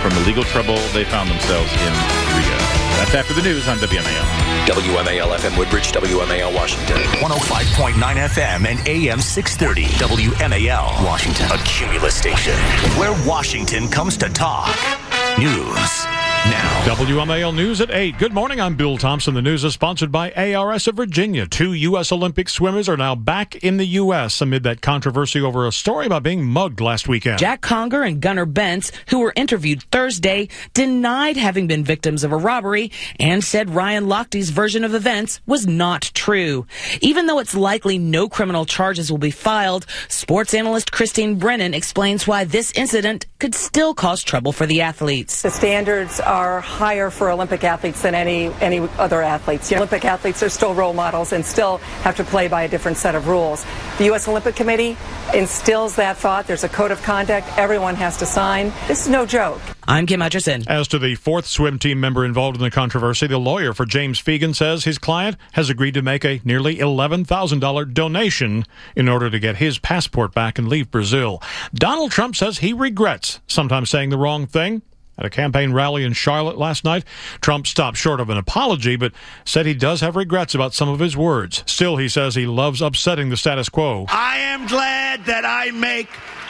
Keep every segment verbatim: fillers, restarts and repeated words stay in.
from the legal trouble they found themselves in Rio. That's after the news on W M A L. W M A L F M Woodbridge, W M A L Washington. one oh five point nine F M and A M six thirty. W M A L Washington. A Cumulus station where Washington comes to talk. News now. W M A L News at eight. Good morning, I'm Bill Thompson. The news is sponsored by A R S of Virginia. Two U S Olympic swimmers are now back in the U S amid that controversy over a story about being mugged last weekend. Jack Conger and Gunnar Bentz, who were interviewed Thursday, denied having been victims of a robbery and said Ryan Lochte's version of events was not true. Even though it's likely no criminal charges will be filed, sports analyst Christine Brennan explains why this incident could still cause trouble for the athletes. The standards are higher for Olympic athletes than any any other athletes. Olympic athletes are still role models and still have to play by a different set of rules. The U S Olympic Committee instills that thought. There's a code of conduct everyone has to sign. This is no joke. I'm Kim Hutcherson. As to the fourth swim team member involved in the controversy, the lawyer for James Fegan says his client has agreed to make a nearly eleven thousand dollars donation in order to get his passport back and leave Brazil. Donald Trump says he regrets sometimes saying the wrong thing. At a campaign rally in Charlotte last night, Trump stopped short of an apology, but said he does have regrets about some of his words. Still, he says he loves upsetting the status quo. I am glad that I make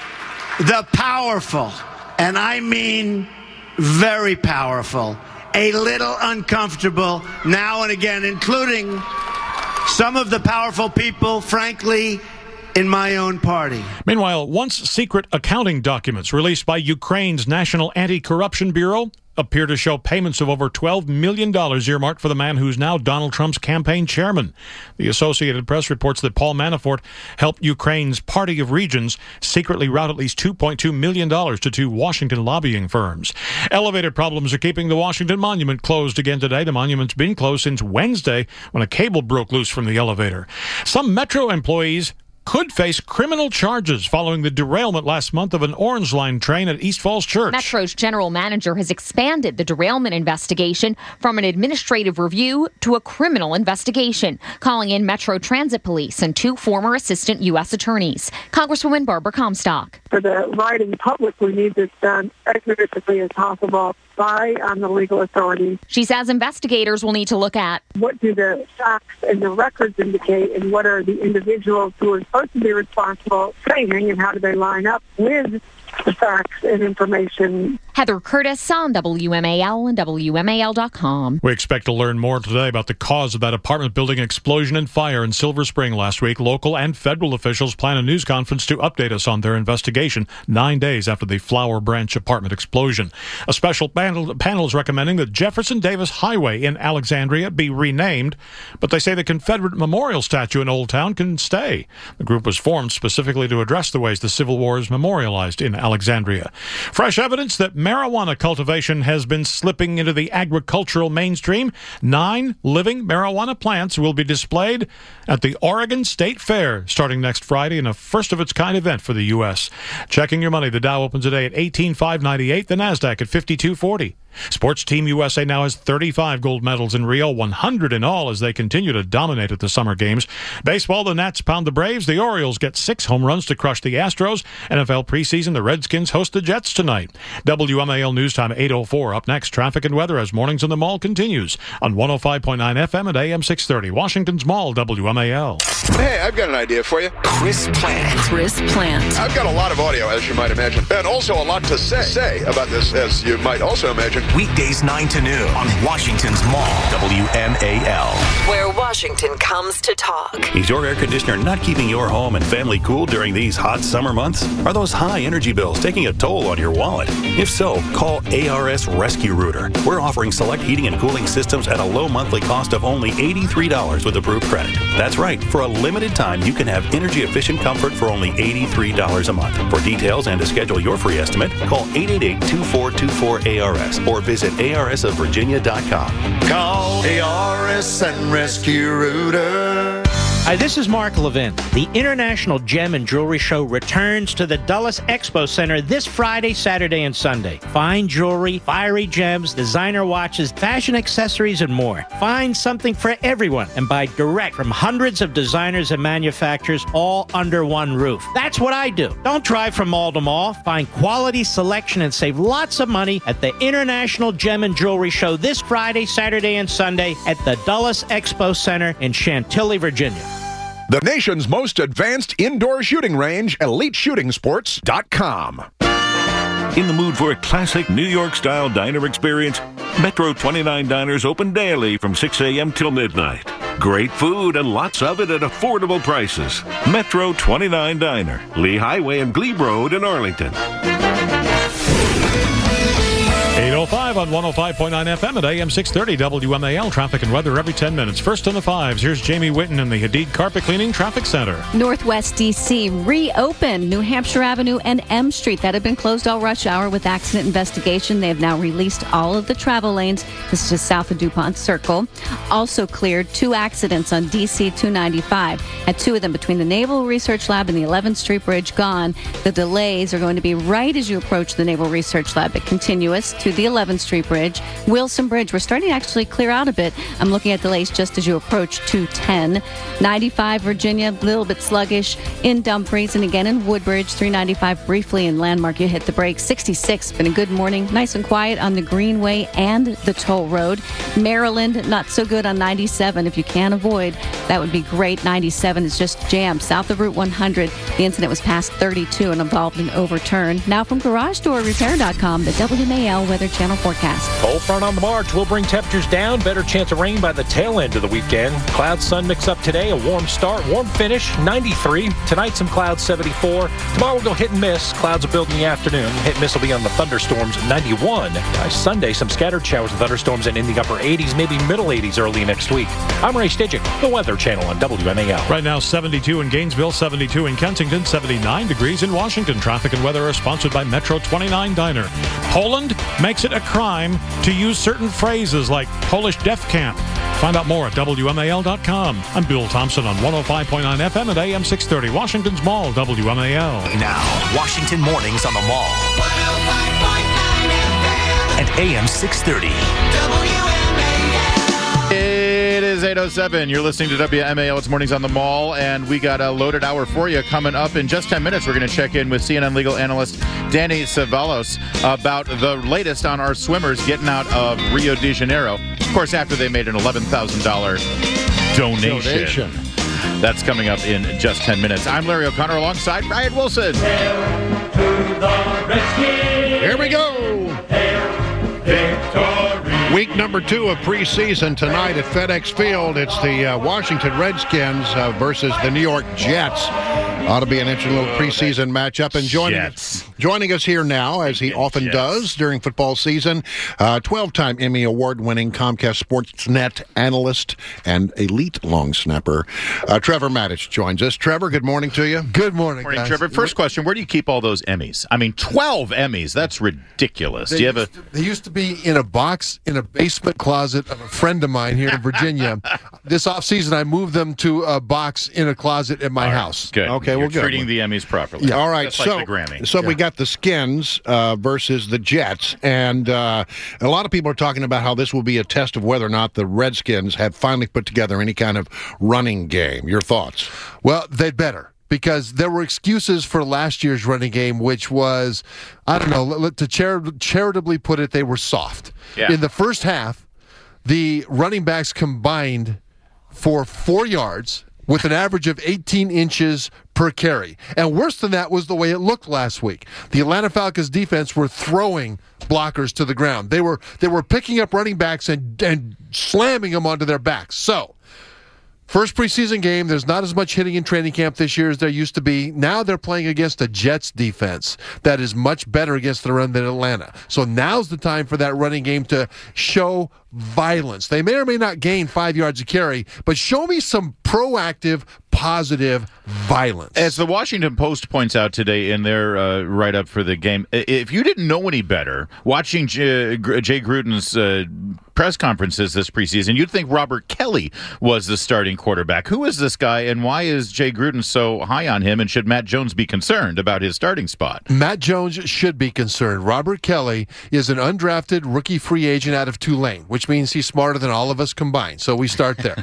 the powerful, and I mean very powerful, a little uncomfortable now and again, including some of the powerful people, frankly, in my own party. Meanwhile, once secret accounting documents released by Ukraine's National Anti-Corruption Bureau appear to show payments of over twelve million dollars earmarked for the man who's now Donald Trump's campaign chairman. The Associated Press reports that Paul Manafort helped Ukraine's Party of Regions secretly route at least two point two million dollars to two Washington lobbying firms. Elevator problems are keeping the Washington Monument closed again today. The monument's been closed since Wednesday when a cable broke loose from the elevator. Some Metro employees could face criminal charges following the derailment last month of an Orange Line train at East Falls Church. Metro's general manager has expanded the derailment investigation from an administrative review to a criminal investigation, calling in Metro Transit Police and two former assistant U S attorneys. Congresswoman Barbara Comstock. For the riding public, we need this done as expeditiously as possible by um, the legal authorities. She says investigators will need to look at what do the facts and the records indicate, and what are the individuals who are supposed to be responsible saying, and how do they line up with the facts and information. Heather Curtis on W M A L and W M A L dot com. We expect to learn more today about the cause of that apartment building explosion and fire in Silver Spring last week. Local and federal officials plan a news conference to update us on their investigation nine days after the Flower Branch apartment explosion. A special panel, panel is recommending that Jefferson Davis Highway in Alexandria be renamed, but they say the Confederate Memorial statue in Old Town can stay. The group was formed specifically to address the ways the Civil War is memorialized in Alexandria. Fresh evidence that marijuana cultivation has been slipping into the agricultural mainstream. Nine living marijuana plants will be displayed at the Oregon State Fair starting next Friday in a first-of-its-kind event for the U S. Checking your money, the Dow opens today at eighteen thousand five hundred ninety-eight, the NASDAQ at fifty-two forty. Sports Team U S A now has thirty-five gold medals in Rio, one hundred in all as they continue to dominate at the Summer Games. Baseball, the Nats pound the Braves. The Orioles get six home runs to crush the Astros. N F L preseason, the Redskins host the Jets tonight. W M A L News Time eight oh four. Up next, traffic and weather as Mornings in the Mall continues on one oh five point nine F M at A M six thirty. Washington's Mall, W M A L. Hey, I've got an idea for you. Chris Plant. Chris Plant. I've got a lot of audio, as you might imagine, and also a lot to say, say about this, as you might also imagine. Weekdays nine to noon on Washington's Mall, W M A L. Where Washington comes to talk. Is your air conditioner not keeping your home and family cool during these hot summer months? Are those high energy bills taking a toll on your wallet? If so, call A R S Rescue Rooter. We're offering select heating and cooling systems at a low monthly cost of only eighty-three dollars with approved credit. That's right. For a limited time, you can have energy-efficient comfort for only eighty-three dollars a month. For details and to schedule your free estimate, call eight eight eight, two four two four, A R S or visit A R S of Virginia dot com. Call A R S and Rescue Rooter. Hi, this is Mark Levin. The International Gem and Jewelry Show returns to the Dulles Expo Center this Friday, Saturday, and Sunday. Fine jewelry, fiery gems, designer watches, fashion accessories, and more. Find something for everyone and buy direct from hundreds of designers and manufacturers all under one roof. That's what I do. Don't drive from mall to mall. Find quality selection and save lots of money at the International Gem and Jewelry Show this Friday, Saturday, and Sunday at the Dulles Expo Center in Chantilly, Virginia. The nation's most advanced indoor shooting range, elite shooting sports dot com. In the mood for a classic New York-style diner experience? Metro twenty-nine Diners open daily from six a.m. till midnight. Great food and lots of it at affordable prices. Metro twenty-nine Diner, Lee Highway and Glebe Road in Arlington. eight oh five on one oh five point nine F M at A M six thirty W M A L. Traffic and weather every ten minutes. First on the fives, here's Jamie Whitten in the Hadid Carpet Cleaning Traffic Center. Northwest D C reopened New Hampshire Avenue and M Street. That had been closed all rush hour with accident investigation. They have now released all of the travel lanes. This is just south of DuPont Circle. Also cleared two accidents on D C two ninety-five. Had two of them between the Naval Research Lab and the eleventh Street Bridge gone. The delays are going to be right as you approach the Naval Research Lab, but continuous to the eleventh Street Bridge. Wilson Bridge, we're starting to actually clear out a bit. I'm looking at delays just as you approach two ten. ninety-five Virginia, a little bit sluggish in Dumfries, and again in Woodbridge. three ninety-five briefly in Landmark, you hit the brakes. sixty-six, been a good morning. Nice and quiet on the Greenway and the toll road. Maryland, not so good on ninety-seven. If you can avoid, that would be great. ninety-seven is just jammed. South of Route one hundred, the incident was past thirty-two and involved an overturn. Now from Garage Door Repair dot com, the W M A L Weather Channel forecast. Cold front on the march will bring temperatures down. Better chance of rain by the tail end of the weekend. Cloud sun mix up today. A warm start, warm finish. ninety-three. Tonight some clouds. seventy-four. Tomorrow we'll go hit and miss. Clouds will build in the afternoon. Hit and miss will be on the thunderstorms. ninety-one. By Sunday, some scattered showers and thunderstorms and in the upper eighties, maybe middle eighties early next week. I'm Ray Stidgick, the Weather Channel on W M A L. Right now, seventy-two in Gainesville, seventy-two in Kensington, seventy-nine degrees in Washington. Traffic and weather are sponsored by Metro twenty-nine Diner. Poland makes it a crime to use certain phrases like Polish Death Camp. Find out more at W M A L dot com. I'm Bill Thompson on one oh five point nine F M at A M six thirty. Washington's Mall, W M A L. Now, Washington Mornings on the Mall. one oh five point nine F M. And A M six thirty. W M A L. It is eight oh seven. You're listening to W M A L. It's Mornings on the Mall, and we got a loaded hour for you coming up in just ten minutes. We're going to check in with C N N legal analyst Danny Cevallos about the latest on our swimmers getting out of Rio de Janeiro. Of course, after they made an eleven thousand dollars donation. donation. That's coming up in just ten minutes. I'm Larry O'Connor alongside Ryan Wilson. Hail to the rescue. Here we go. Hail, victory. Week number two of preseason tonight at FedEx Field. It's the uh, Washington Redskins uh, versus the New York Jets. Ought to be an interesting little preseason matchup. And joining us, joining us here now, as he often Jets. does during football season, uh, twelve-time Emmy Award-winning Comcast Sportsnet analyst and elite long snapper, uh, Trevor Maddich joins us. Trevor, good morning to you. Good morning, morning guys. Trevor. First question, where do you keep all those Emmys? I mean, twelve Emmys. That's ridiculous. They, do you have a... to, they used to be in a box in a basement closet of a friend of mine here in Virginia. This offseason, I moved them to a box in a closet at my right, house. Good. Okay, You're well, good. treating the Emmys properly. Yeah. All right, Just so, like the Grammy. so yeah. we got the Skins uh, versus the Jets, and uh, a lot of people are talking about how this will be a test of whether or not the Redskins have finally put together any kind of running game. Your thoughts? Well, they'd better. Because there were excuses for last year's running game, which was, I don't know, to chari- charitably put it, they were soft. Yeah. In the first half, the running backs combined for four yards with an average of eighteen inches per carry. And worse than that was the way it looked last week. The Atlanta Falcons defense were throwing blockers to the ground. They were they were picking up running backs and, and slamming them onto their backs. So, first preseason game, there's not as much hitting in training camp this year as there used to be. Now they're playing against a Jets defense that is much better against the run than Atlanta. So now's the time for that running game to show violence. They may or may not gain five yards of carry, but show me some proactive, positive violence. As the Washington Post points out today in their uh, write-up for the game, if you didn't know any better, watching Jay, Jay Gruden's uh, press conferences this preseason, you'd think Robert Kelly was the starting quarterback. Who is this guy, and why is Jay Gruden so high on him, and should Matt Jones be concerned about his starting spot? Matt Jones should be concerned. Robert Kelly is an undrafted rookie free agent out of Tulane, which means he's smarter than all of us combined. So we start there.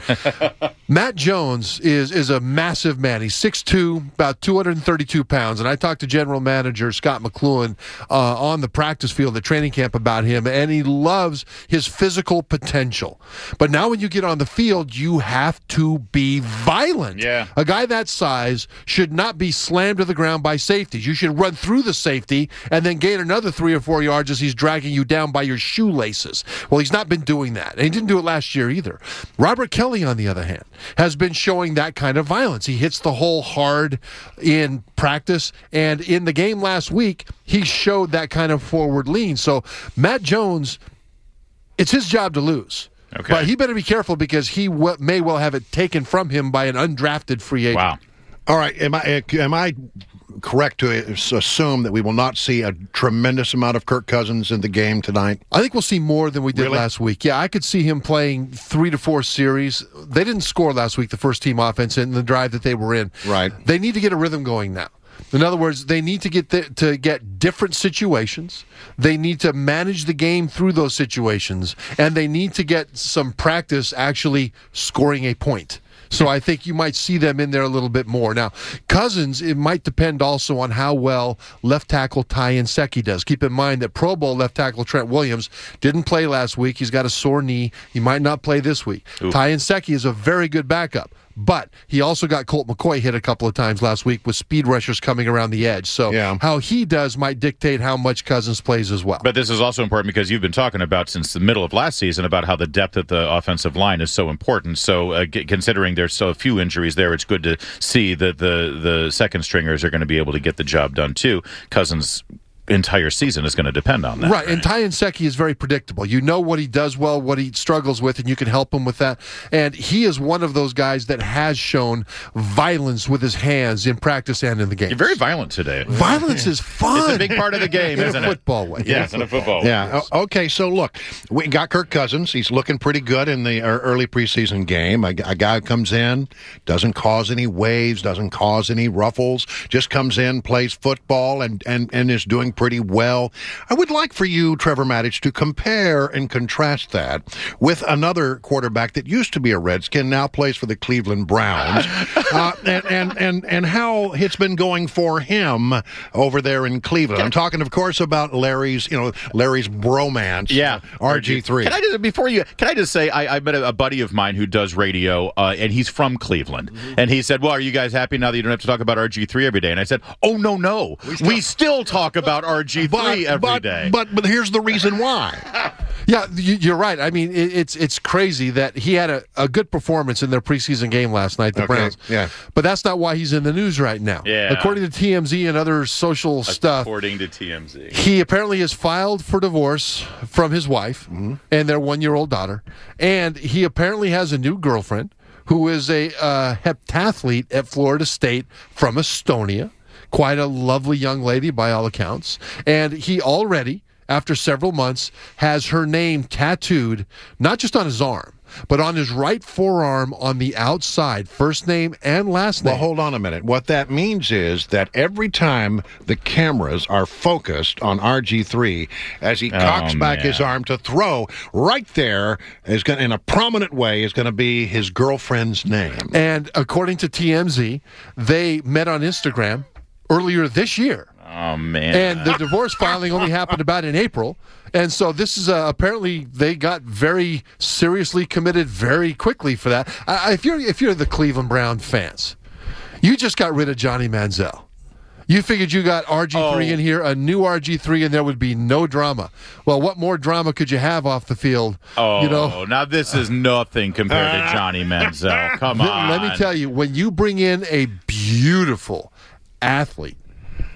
Matt Jones is is a massive man. He's six two, about two hundred thirty-two pounds. And I talked to General Manager Scott McLuhan uh, on the practice field at training camp about him, and he loves his physical potential. But now when you get on the field, you have to be violent. Yeah. A guy that size should not be slammed to the ground by safeties. You should run through the safety and then gain another three or four yards as he's dragging you down by your shoelaces. Well, he's not been doing that, and he didn't do it last year either. Robert Kelly, on the other hand, has been showing that kind of violence. He hits the hole hard in practice, and in the game last week, he showed that kind of forward lean. So Matt Jones, it's his job to lose. Okay. But he better be careful because he w- may well have it taken from him by an undrafted free agent. Wow. All right. Am I am I correct to assume that we will not see a tremendous amount of Kirk Cousins in the game tonight? I think we'll see more than we did Really? last week. Yeah, I could see him playing three to four series. They didn't score last week, the first team offense, in the drive that they were in. Right. They need to get a rhythm going now. In other words, they need to get the, to get different situations. They need to manage the game through those situations, and they need to get some practice actually scoring a point. So I think you might see them in there a little bit more. Now, Cousins, it might depend also on how well left tackle Ty Nsekhe does. Keep in mind that Pro Bowl left tackle Trent Williams didn't play last week. He's got a sore knee. He might not play this week. Ooh. Ty Nsekhe is a very good backup. But he also got Colt McCoy hit a couple of times last week with speed rushers coming around the edge. So Yeah. how he does might dictate how much Cousins plays as well. But this is also important because you've been talking about since the middle of last season about how the depth of the offensive line is so important. So uh, g- considering there's so few injuries there, it's good to see that the, the second stringers are going to be able to get the job done too. Cousins' entire season is going to depend on that. Right, and Ty Nsekhe is very predictable. You know what he does well, what he struggles with, and you can help him with that. And he is one of those guys that has shown violence with his hands in practice and in the game. You're very violent today. Violence is fun. It's a big part of the game, in isn't a it? football way. Yes, in a football way. Yeah. O- Okay. So look, we got Kirk Cousins. He's looking pretty good in the uh, early preseason game. A, a guy who comes in, doesn't cause any waves, doesn't cause any ruffles, just comes in, plays football, and and and is doing pretty well. I would like for you, Trevor Maddich, to compare and contrast that with another quarterback that used to be a Redskin, now plays for the Cleveland Browns, uh, and, and and and how it's been going for him over there in Cleveland. I'm talking, of course, about Larry's, you know, Larry's bromance. Yeah, R G three. Can I just before you? Can I just say I, I met a, a buddy of mine who does radio, uh, and he's from Cleveland, mm-hmm. and he said, "Well, are you guys happy now that you don't have to talk about R G three every day?" And I said, "Oh no, no, we still, we still talk about R G three every but, day." But but here's the reason why. Yeah, you, you're right. I mean, it, it's it's crazy that he had a, a good performance in their preseason game last night, the Okay, Browns. yeah. But that's not why he's in the news right now. Yeah. According to T M Z and other social stuff, According to T M Z, he apparently has filed for divorce from his wife Mm-hmm. and their one-year-old daughter. And he apparently has a new girlfriend who is a uh, heptathlete at Florida State from Estonia. Quite a lovely young lady by all accounts. And he already, after several months, has her name tattooed, not just on his arm, but on his right forearm on the outside, first name and last name. Well, hold on a minute. What that means is that every time the cameras are focused on R G three, as he Oh, cocks back man. his arm to throw, right there is going in a prominent way is going to be his girlfriend's name. And according to T M Z, they met on Instagram earlier this year. Oh man! And the divorce filing only happened about in April. And so this is uh, apparently they got very seriously committed very quickly for that. Uh, if you're if you're the Cleveland Brown fans, you just got rid of Johnny Manziel. You figured you got R G three Oh. in here, a new R G three, and there would be no drama. Well, what more drama could you have off the field? Oh, you know, now this is nothing compared to Johnny Manziel. Come Th- on. Let me tell you, when you bring in a beautiful athlete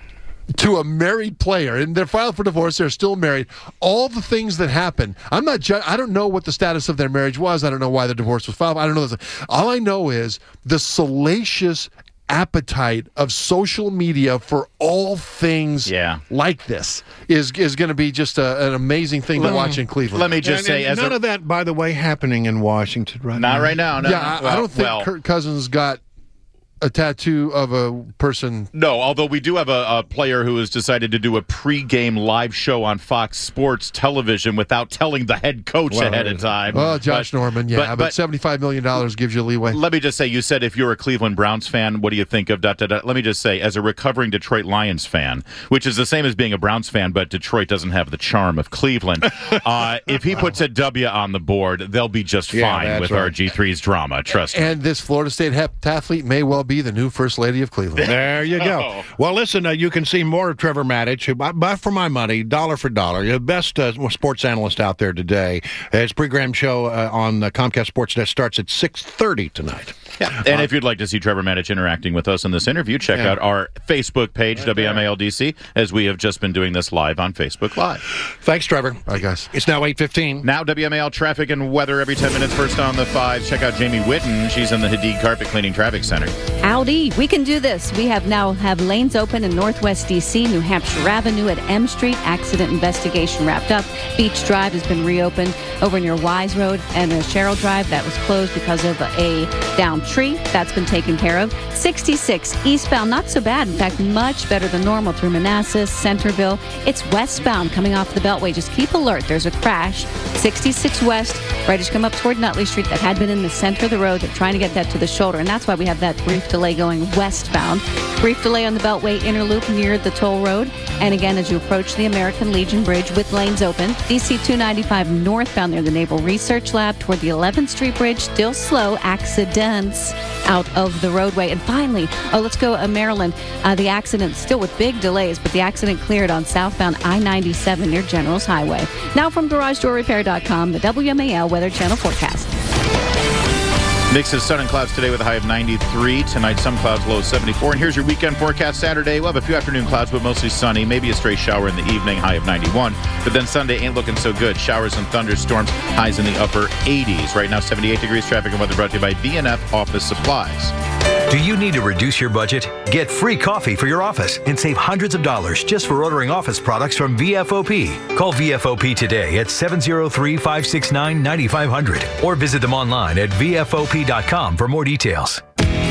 to a married player, and they're filed for divorce, they're still married, all the things that happen. I'm not ju- I don't know what the status of their marriage was. I don't know why the divorce was filed. I don't know. All I know is the salacious appetite of social media for all things yeah. like this is is going to be just a, an amazing thing to watch in Cleveland. Let me just and, say, and as none a, of that, by the way, happening in Washington right not now. right now. No, yeah, I, well, I don't think well, Kirk Cousins got a tattoo of a person. No, although we do have a, a player who has decided to do a pregame live show on Fox Sports Television without telling the head coach well, ahead of time. Well, Josh but, Norman, yeah, but, but, but seventy-five million dollars gives you leeway. Let me just say, you said if you're a Cleveland Browns fan, what do you think of da, da, da? Let me just say, as a recovering Detroit Lions fan, which is the same as being a Browns fan, but Detroit doesn't have the charm of Cleveland, uh, if he puts a W on the board, they'll be just Yeah, fine that's with right. R G three's drama, trust me. And this Florida State heptathlete may well be the new First Lady of Cleveland. There you go. Well, listen, uh, you can see more of Trevor Maddich, who, buy, buy for my money, dollar for dollar, the best uh, sports analyst out there today. His pregame show uh, on uh, Comcast Sportsnet starts at six thirty tonight. Yeah. And uh, if you'd like to see Trevor Maddich interacting with us in this interview, check yeah. out our Facebook page, W M A L D C, as we have just been doing this live on Facebook Live. Thanks, Trevor. Bye, guys. It's now eight fifteen. Now W M A L traffic and weather every ten minutes. First on the fives. Check out Jamie Whitten. She's in the Hadid Carpet Cleaning Traffic Center. Howdy, we can do this. We have now have lanes open in Northwest D C, New Hampshire Avenue at M Street. Accident investigation wrapped up. Beach Drive has been reopened over near Wise Road, and the Sherrill Drive that was closed because of a downed tree. That's been taken care of. sixty-six eastbound, not so bad. In fact, much better than normal through Manassas, Centerville. It's westbound coming off the Beltway. Just keep alert. There's a crash. sixty-six west, right as you come up toward Nutley Street. That had been in the center of the road. They're trying to get that to the shoulder, and that's why we have that brief delay going westbound. Brief delay on the Beltway inner loop near the toll road. And again, as you approach the American Legion Bridge with lanes open, D C two ninety-five northbound near the Naval Research Lab toward the eleventh Street Bridge, still slow. Accidents out of the roadway. And finally, oh, let's go uh, Maryland. Uh, the accident still with big delays, but the accident cleared on southbound I ninety-seven near Generals Highway. Now from Garage Door Repair dot com, the W M A L Weather Channel forecast. Mix of sun and clouds today with a high of ninety-three. Tonight, some clouds, low seventy-four. And here's your weekend forecast. Saturday, we'll have a few afternoon clouds, but mostly sunny. Maybe a stray shower in the evening, high of ninety-one. But then Sunday ain't looking so good. Showers and thunderstorms, highs in the upper eighties. Right now, seventy-eight degrees. Traffic and weather brought to you by V and F Office Supplies. Do you need to reduce your budget? Get free coffee for your office and save hundreds of dollars just for ordering office products from V F O P. Call V F O P today at seven oh three, five six nine, nine five zero zero or visit them online at V F O P dot com for more details.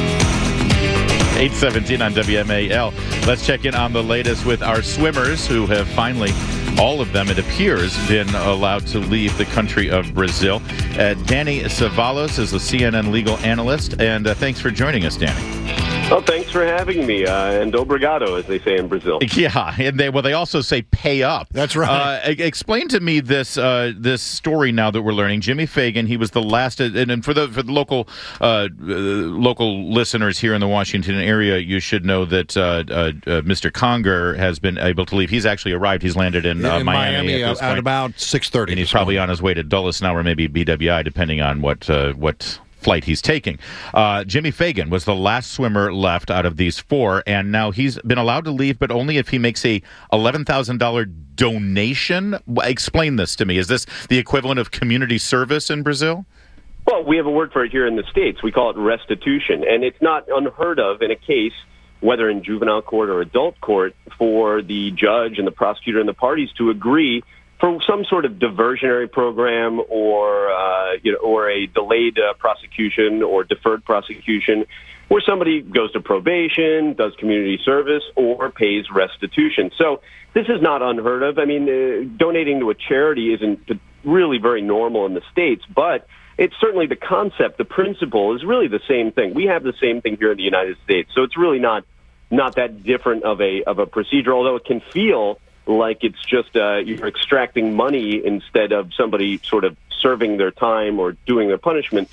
eight seventeen on W M A L. Let's check in on the latest with our swimmers who have finally, all of them, it appears, been allowed to leave the country of Brazil. Uh, Danny Savalos is the C N N legal analyst, and uh, thanks for joining us, Danny. Well, thanks for having me, uh, and obrigado, as they say in Brazil. Yeah, and they well, they also say pay up. That's right. Uh, explain to me this uh, this story now that we're learning. Jimmy Fagan, he was the last, and, and for the for the local uh, uh, local listeners here in the Washington area, you should know that uh, uh, uh, Mister Conger has been able to leave. He's actually arrived. He's landed in, uh, in Miami, Miami at, this at point. about six thirty. And he's probably morning. on his way to Dulles now, or maybe B W I, depending on what uh, what. flight he's taking. Uh, Jimmy Fagan was the last swimmer left out of these four, and now he's been allowed to leave, but only if he makes a eleven thousand dollars donation. Explain this to me. Is this the equivalent of community service in Brazil? Well, we have a word for it here in the States. We call it restitution, and it's not unheard of in a case, whether in juvenile court or adult court, for the judge and the prosecutor and the parties to agree for some sort of diversionary program or uh, you know, or a delayed uh, prosecution or deferred prosecution, where somebody goes to probation, does community service, or pays restitution. So this is not unheard of. I mean, uh, donating to a charity isn't really very normal in the States, but it's certainly the concept, the principle is really the same thing. We have the same thing here in the United States, so it's really not not that different of a of a procedure, although it can feel like it's just uh, you're extracting money instead of somebody sort of serving their time or doing their punishment. But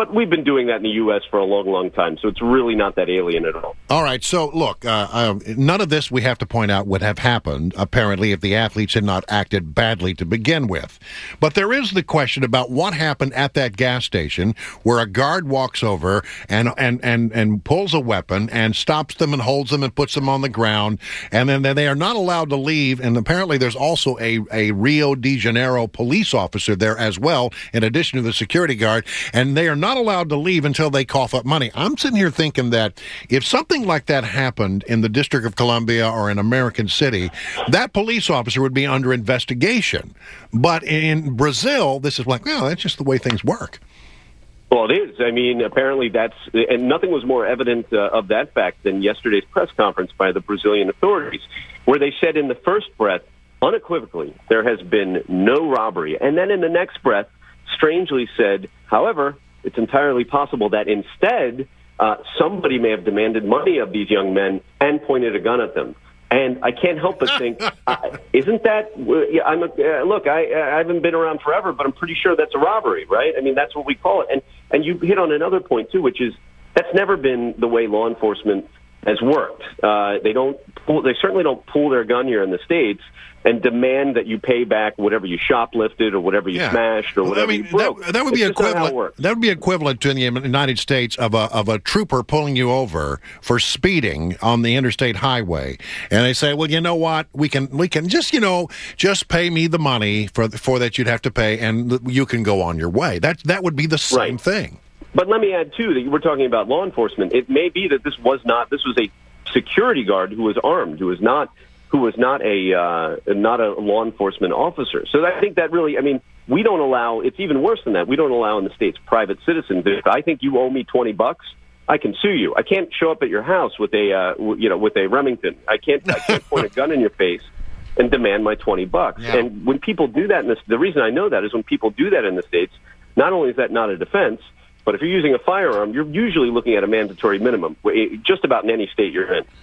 But we've been doing that in the U S for a long, long time, so it's really not that alien at all. All right, so look, uh, uh, none of this, we have to point out, would have happened, apparently, if the athletes had not acted badly to begin with. But there is the question about what happened at that gas station where a guard walks over and, and, and, and pulls a weapon and stops them and holds them and puts them on the ground, and then they are not allowed to leave, and apparently there's also a, a Rio de Janeiro police officer there as well, in addition to the security guard, and they are not allowed to leave until they cough up money. I'm sitting here thinking that if something like that happened in the District of Columbia or in American City, that police officer would be under investigation. But in Brazil, this is like, well, that's just the way things work. Well, it is. I mean, apparently that's, and nothing was more evident uh, of that fact than yesterday's press conference by the Brazilian authorities, where they said in the first breath, unequivocally, there has been no robbery. And then in the next breath, strangely said, however, it's entirely possible that instead uh, somebody may have demanded money of these young men and pointed a gun at them. And I can't help but think, uh, isn't that? Uh, I'm a, uh, look, I, I haven't been around forever, but I'm pretty sure that's a robbery, right? I mean, that's what we call it. And and you hit on another point too, which is that's never been the way law enforcement has worked. Uh, they don't. Pull, they certainly don't pull their gun here in the States and demand that you pay back whatever you shoplifted or whatever you Yeah. smashed or Well, whatever I mean, you broke. That, that would be It's just not how it equivalent. works. That would be equivalent to in the United States of a of a trooper pulling you over for speeding on the interstate highway, and they say, "Well, you know what? We can we can just you know just pay me the money for for that you'd have to pay, and you can go on your way." That that would be the same Right. thing. But let me add, too, that we're talking about law enforcement. It may be that this was not, this was a security guard who was armed, who was not, who was not a, uh, not a law enforcement officer. So I think that really, I mean, we don't allow, it's even worse than that. We don't allow in the States private citizens. If I think you owe me twenty bucks, I can sue you. I can't show up at your house with a, uh, w- you know, with a Remington. I can't, I can't point a gun in your face and demand my twenty bucks. Yeah. And when people do that in this, the reason I know that is when people do that in the States, not only is that not a defense, but if you're using a firearm, you're usually looking at a mandatory minimum, just about in any state you're in.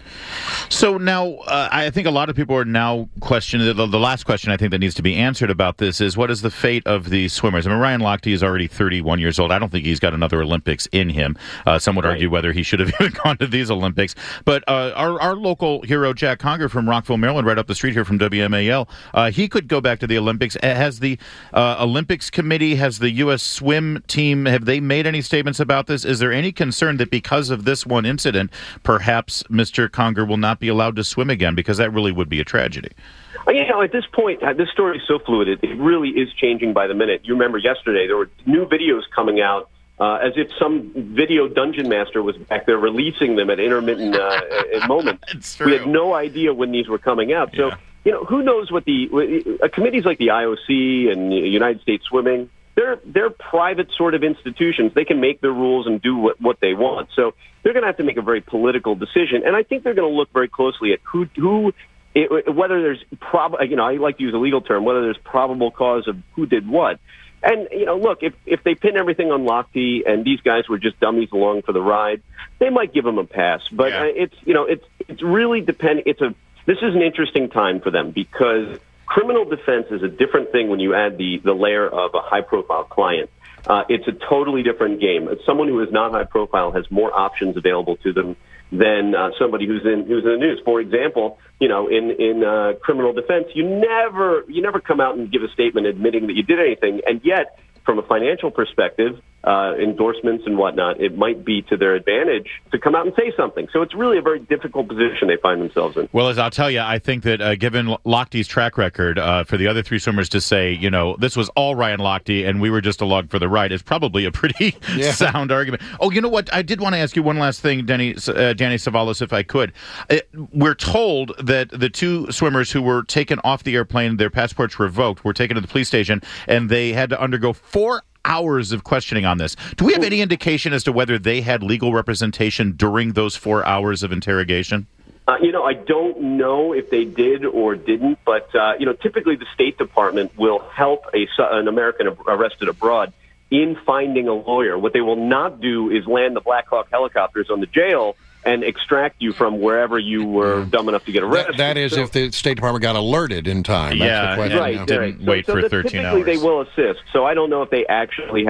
So now, uh, I think a lot of people are now questioning, the, the last question I think that needs to be answered about this is, what is the fate of the swimmers? I mean, Ryan Lochte is already thirty-one years old. I don't think he's got another Olympics in him. Uh, some would Right. argue whether he should have even gone to these Olympics. But uh, our, our local hero, Jack Conger from Rockville, Maryland, right up the street here from W M A L, uh, he could go back to the Olympics. Has the uh, Olympics committee, has the U S swim team, have they made any statements about this? Is there any concern that because of this one incident, perhaps Mister Conger will not be allowed to swim again? Because that really would be a tragedy. You know, at this point, uh, this story is so fluid. It, it really is changing by the minute. You remember yesterday, there were new videos coming out uh, as if some video dungeon master was back there releasing them at intermittent uh, at moments. It's true. We had no idea when these were coming out. So, Yeah. you know, who knows what the uh, committees like the I O C and United States Swimming, they're they're private sort of institutions. They can make their rules and do what, what they want. So they're going to have to make a very political decision. And I think they're going to look very closely at who who it, whether there's prob you know I like to use a legal term, whether there's probable cause of who did what. And you know, look, if if they pin everything on Lochte and these guys were just dummies along for the ride, they might give them a pass. But Yeah. uh, it's you know it's it's really depending. It's a this is an interesting time for them because criminal defense is a different thing when you add the, the layer of a high-profile client. Uh, it's a totally different game. Someone who is not high-profile has more options available to them than uh, somebody who's in who's in the news. For example, you know, in in uh, criminal defense, you never you never come out and give a statement admitting that you did anything, and yet, from a financial perspective, uh, endorsements and whatnot, it might be to their advantage to come out and say something. So it's really a very difficult position they find themselves in. Well, as I'll tell you, I think that uh, given Lochte's track record, uh, for the other three swimmers to say, you know, this was all Ryan Lochte and we were just along for the ride is probably a pretty Yeah. sound argument. Oh, you know what? I did want to ask you one last thing, Danny, uh, Danny Savalas, if I could. Uh, we're told that the two swimmers who were taken off the airplane, their passports revoked, were taken to the police station, and they had to undergo four hours of questioning on this. Do we have any indication as to whether they had legal representation during those four hours of interrogation? Uh, you know, I don't know if they did or didn't, but, uh, you know, typically the State Department will help a, an American arrested abroad in finding a lawyer. What they will not do is land the Black Hawk helicopters on the jail and extract you from wherever you were dumb enough to get arrested. That, that is So- if the State Department got alerted in time. That's Yeah, the question. Right, yeah. didn't right. wait so, for so thirteen typically hours. they will assist. So I don't know if they actually had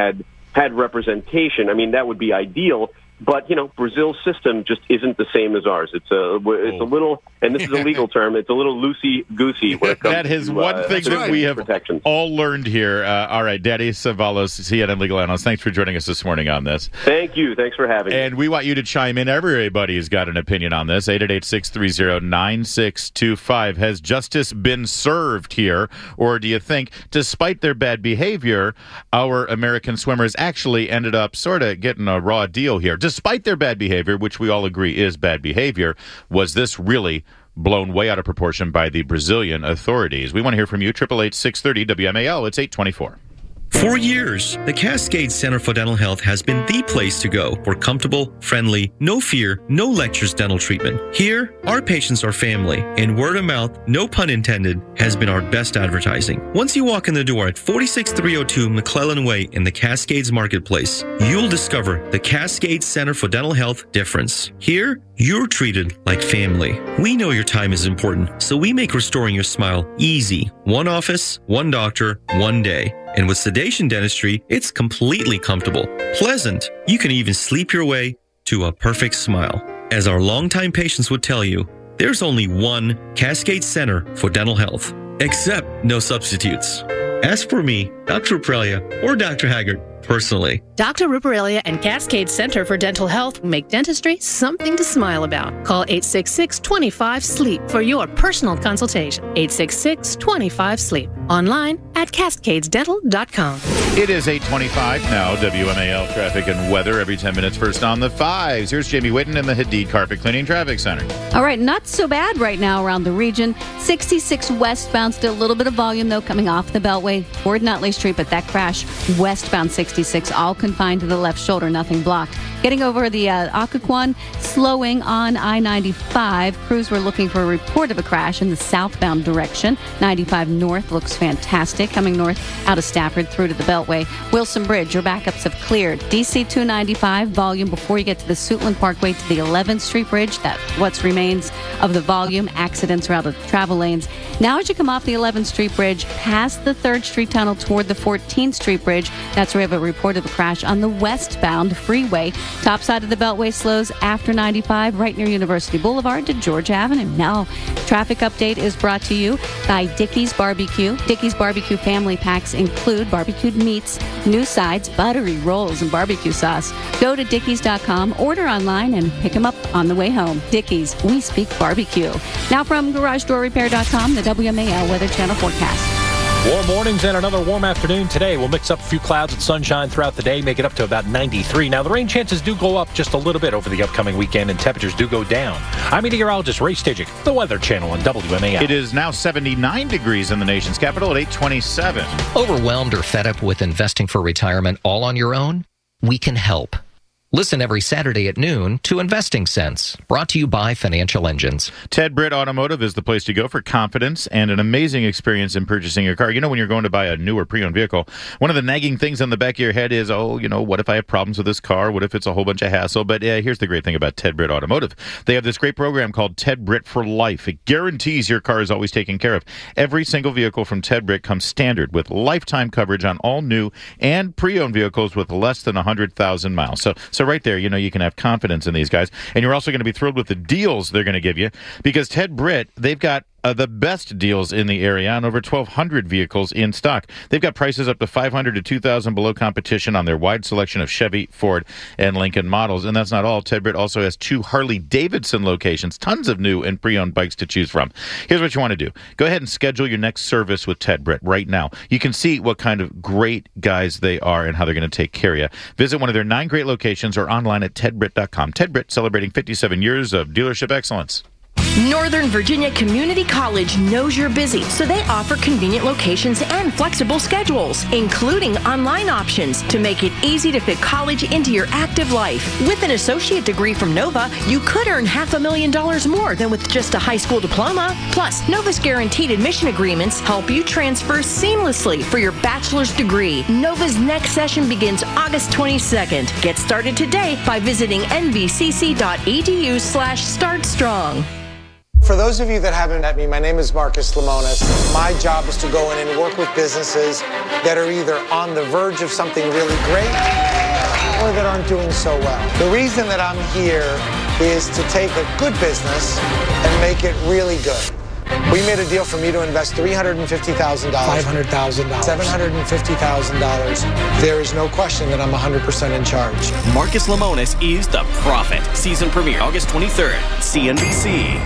had representation, I mean, that would be ideal. But, you know, Brazil's system just isn't the same as ours. It's a, it's a little, and this is a legal term, it's a little loosey-goosey when it comes that is to one uh, thing that right. we have protections. all learned here. Uh, all right, Daddy Savalos, C N N legal analyst, thanks for joining us this morning on this. Thank you. Thanks for having me. And we want you to chime in. Everybody's got an opinion on this. eight eight eight, six three zero, nine six two five. Has justice been served here? Or do you think, despite their bad behavior, our American swimmers actually ended up sort of getting a raw deal here? Despite their bad behavior, which we all agree is bad behavior, was this really blown way out of proportion by the Brazilian authorities? We want to hear from you. eight eight eight, six thirty W M A L. It's eight twenty-four. For years, the Cascade Center for Dental Health has been the place to go for comfortable, friendly, no fear, no lectures dental treatment. Here, our patients are family, and word of mouth, no pun intended, has been our best advertising. Once you walk in the door at forty-six three oh two McClellan Way in the Cascades Marketplace, you'll discover the Cascade Center for Dental Health difference. Here, you're treated like family. We know your time is important, so we make restoring your smile easy. One office, one doctor, one day. And with sedation dentistry, it's completely comfortable, pleasant. You can even sleep your way to a perfect smile. As our longtime patients would tell you, there's only one Cascade Center for Dental Health, except no substitutes. Ask for me, Doctor Ruparelia, or Doctor Haggard personally. Doctor Ruparelia and Cascade Center for Dental Health make dentistry something to smile about. Call eight six six, two five, sleep for your personal consultation. eight six six, two five, sleep. Online at cascades dental dot com. It is eight twenty-five now. W M A L traffic and weather every ten minutes. First on the fives. Here's Jamie Whitten in the Hadid Carpet Cleaning Traffic Center. All right, not so bad right now around the region. sixty-six westbound, still a little bit of volume, though, coming off the Beltway toward Nutley Street, but that crash westbound sixty-six, all confined to the left shoulder, nothing blocked. Getting over the uh, Occoquan, slowing on I ninety-five. Crews were looking for a report of a crash in the southbound direction. ninety-five north looks fantastic. Coming north out of Stafford through to the Beltway. Wilson Bridge, your backups have cleared. D C two ninety-five, volume before you get to the Suitland Parkway to the eleventh Street Bridge. That's what remains of the volume. Accidents are out of the travel lanes. Now as you come off the eleventh Street Bridge, past the third Street Tunnel toward the fourteenth Street Bridge, that's where we have a report of a crash on the westbound freeway. Top side of the Beltway slows after ninety-five, right near University Boulevard to Georgia Avenue. Now, traffic update is brought to you by Dickey's Barbecue. Dickey's Barbecue family packs include barbecued meats, new sides, buttery rolls, and barbecue sauce. Go to dickeys dot com, order online, and pick them up on the way home. Dickey's, we speak barbecue. Now from garage door repair dot com, the W M A L Weather Channel forecast. Warm mornings and another warm afternoon today. We'll mix up a few clouds and sunshine throughout the day, make it up to about ninety-three. Now, the rain chances do go up just a little bit over the upcoming weekend, and temperatures do go down. I'm meteorologist Ray Stidgick, the Weather Channel on W M A L. It is now seventy-nine degrees in the nation's capital at eight twenty-seven. Overwhelmed or fed up with investing for retirement all on your own? We can help. Listen every Saturday at noon to Investing Sense, brought to you by Financial Engines. Ted Britt Automotive is the place to go for confidence and an amazing experience in purchasing your car. You know, when you're going to buy a new or pre-owned vehicle, one of the nagging things on the back of your head is, oh, you know, what if I have problems with this car? What if it's a whole bunch of hassle? But uh, here's the great thing about Ted Britt Automotive. They have this great program called Ted Britt for Life. It guarantees your car is always taken care of. Every single vehicle from Ted Britt comes standard with lifetime coverage on all new and pre-owned vehicles with less than one hundred thousand miles. So, so right there, you know, you can have confidence in these guys. And you're also going to be thrilled with the deals they're going to give you because Ted Britt, they've got Uh, the best deals in the area on over twelve hundred vehicles in stock. They've got prices up to five hundred to two thousand below competition on their wide selection of Chevy, Ford, and Lincoln models. And that's not all. Ted Britt also has two Harley-Davidson locations, tons of new and pre-owned bikes to choose from. Here's what you want to do. Go ahead and schedule your next service with Ted Britt right now. You can see what kind of great guys they are and how they're going to take care of you. Visit one of their nine great locations or online at ted britt dot com. Ted Britt, celebrating fifty-seven years of dealership excellence. Northern Virginia Community College knows you're busy, so they offer convenient locations and flexible schedules, including online options to make it easy to fit college into your active life. With an associate degree from Nova, you could earn half a million dollars more than with just a high school diploma. Plus, Nova's guaranteed admission agreements help you transfer seamlessly for your bachelor's degree. Nova's next session begins August twenty-second. Get started today by visiting n v c c dot e d u slash start strong. For those of you that haven't met me, my name is Marcus Lemonis. My job is to go in and work with businesses that are either on the verge of something really great or that aren't doing so well. The reason that I'm here is to take a good business and make it really good. We made a deal for me to invest three hundred fifty thousand dollars. five hundred thousand dollars. seven hundred fifty thousand dollars. There is no question that I'm one hundred percent in charge. Marcus Lemonis is The Prophet. Season premiere August twenty-third, C N B C.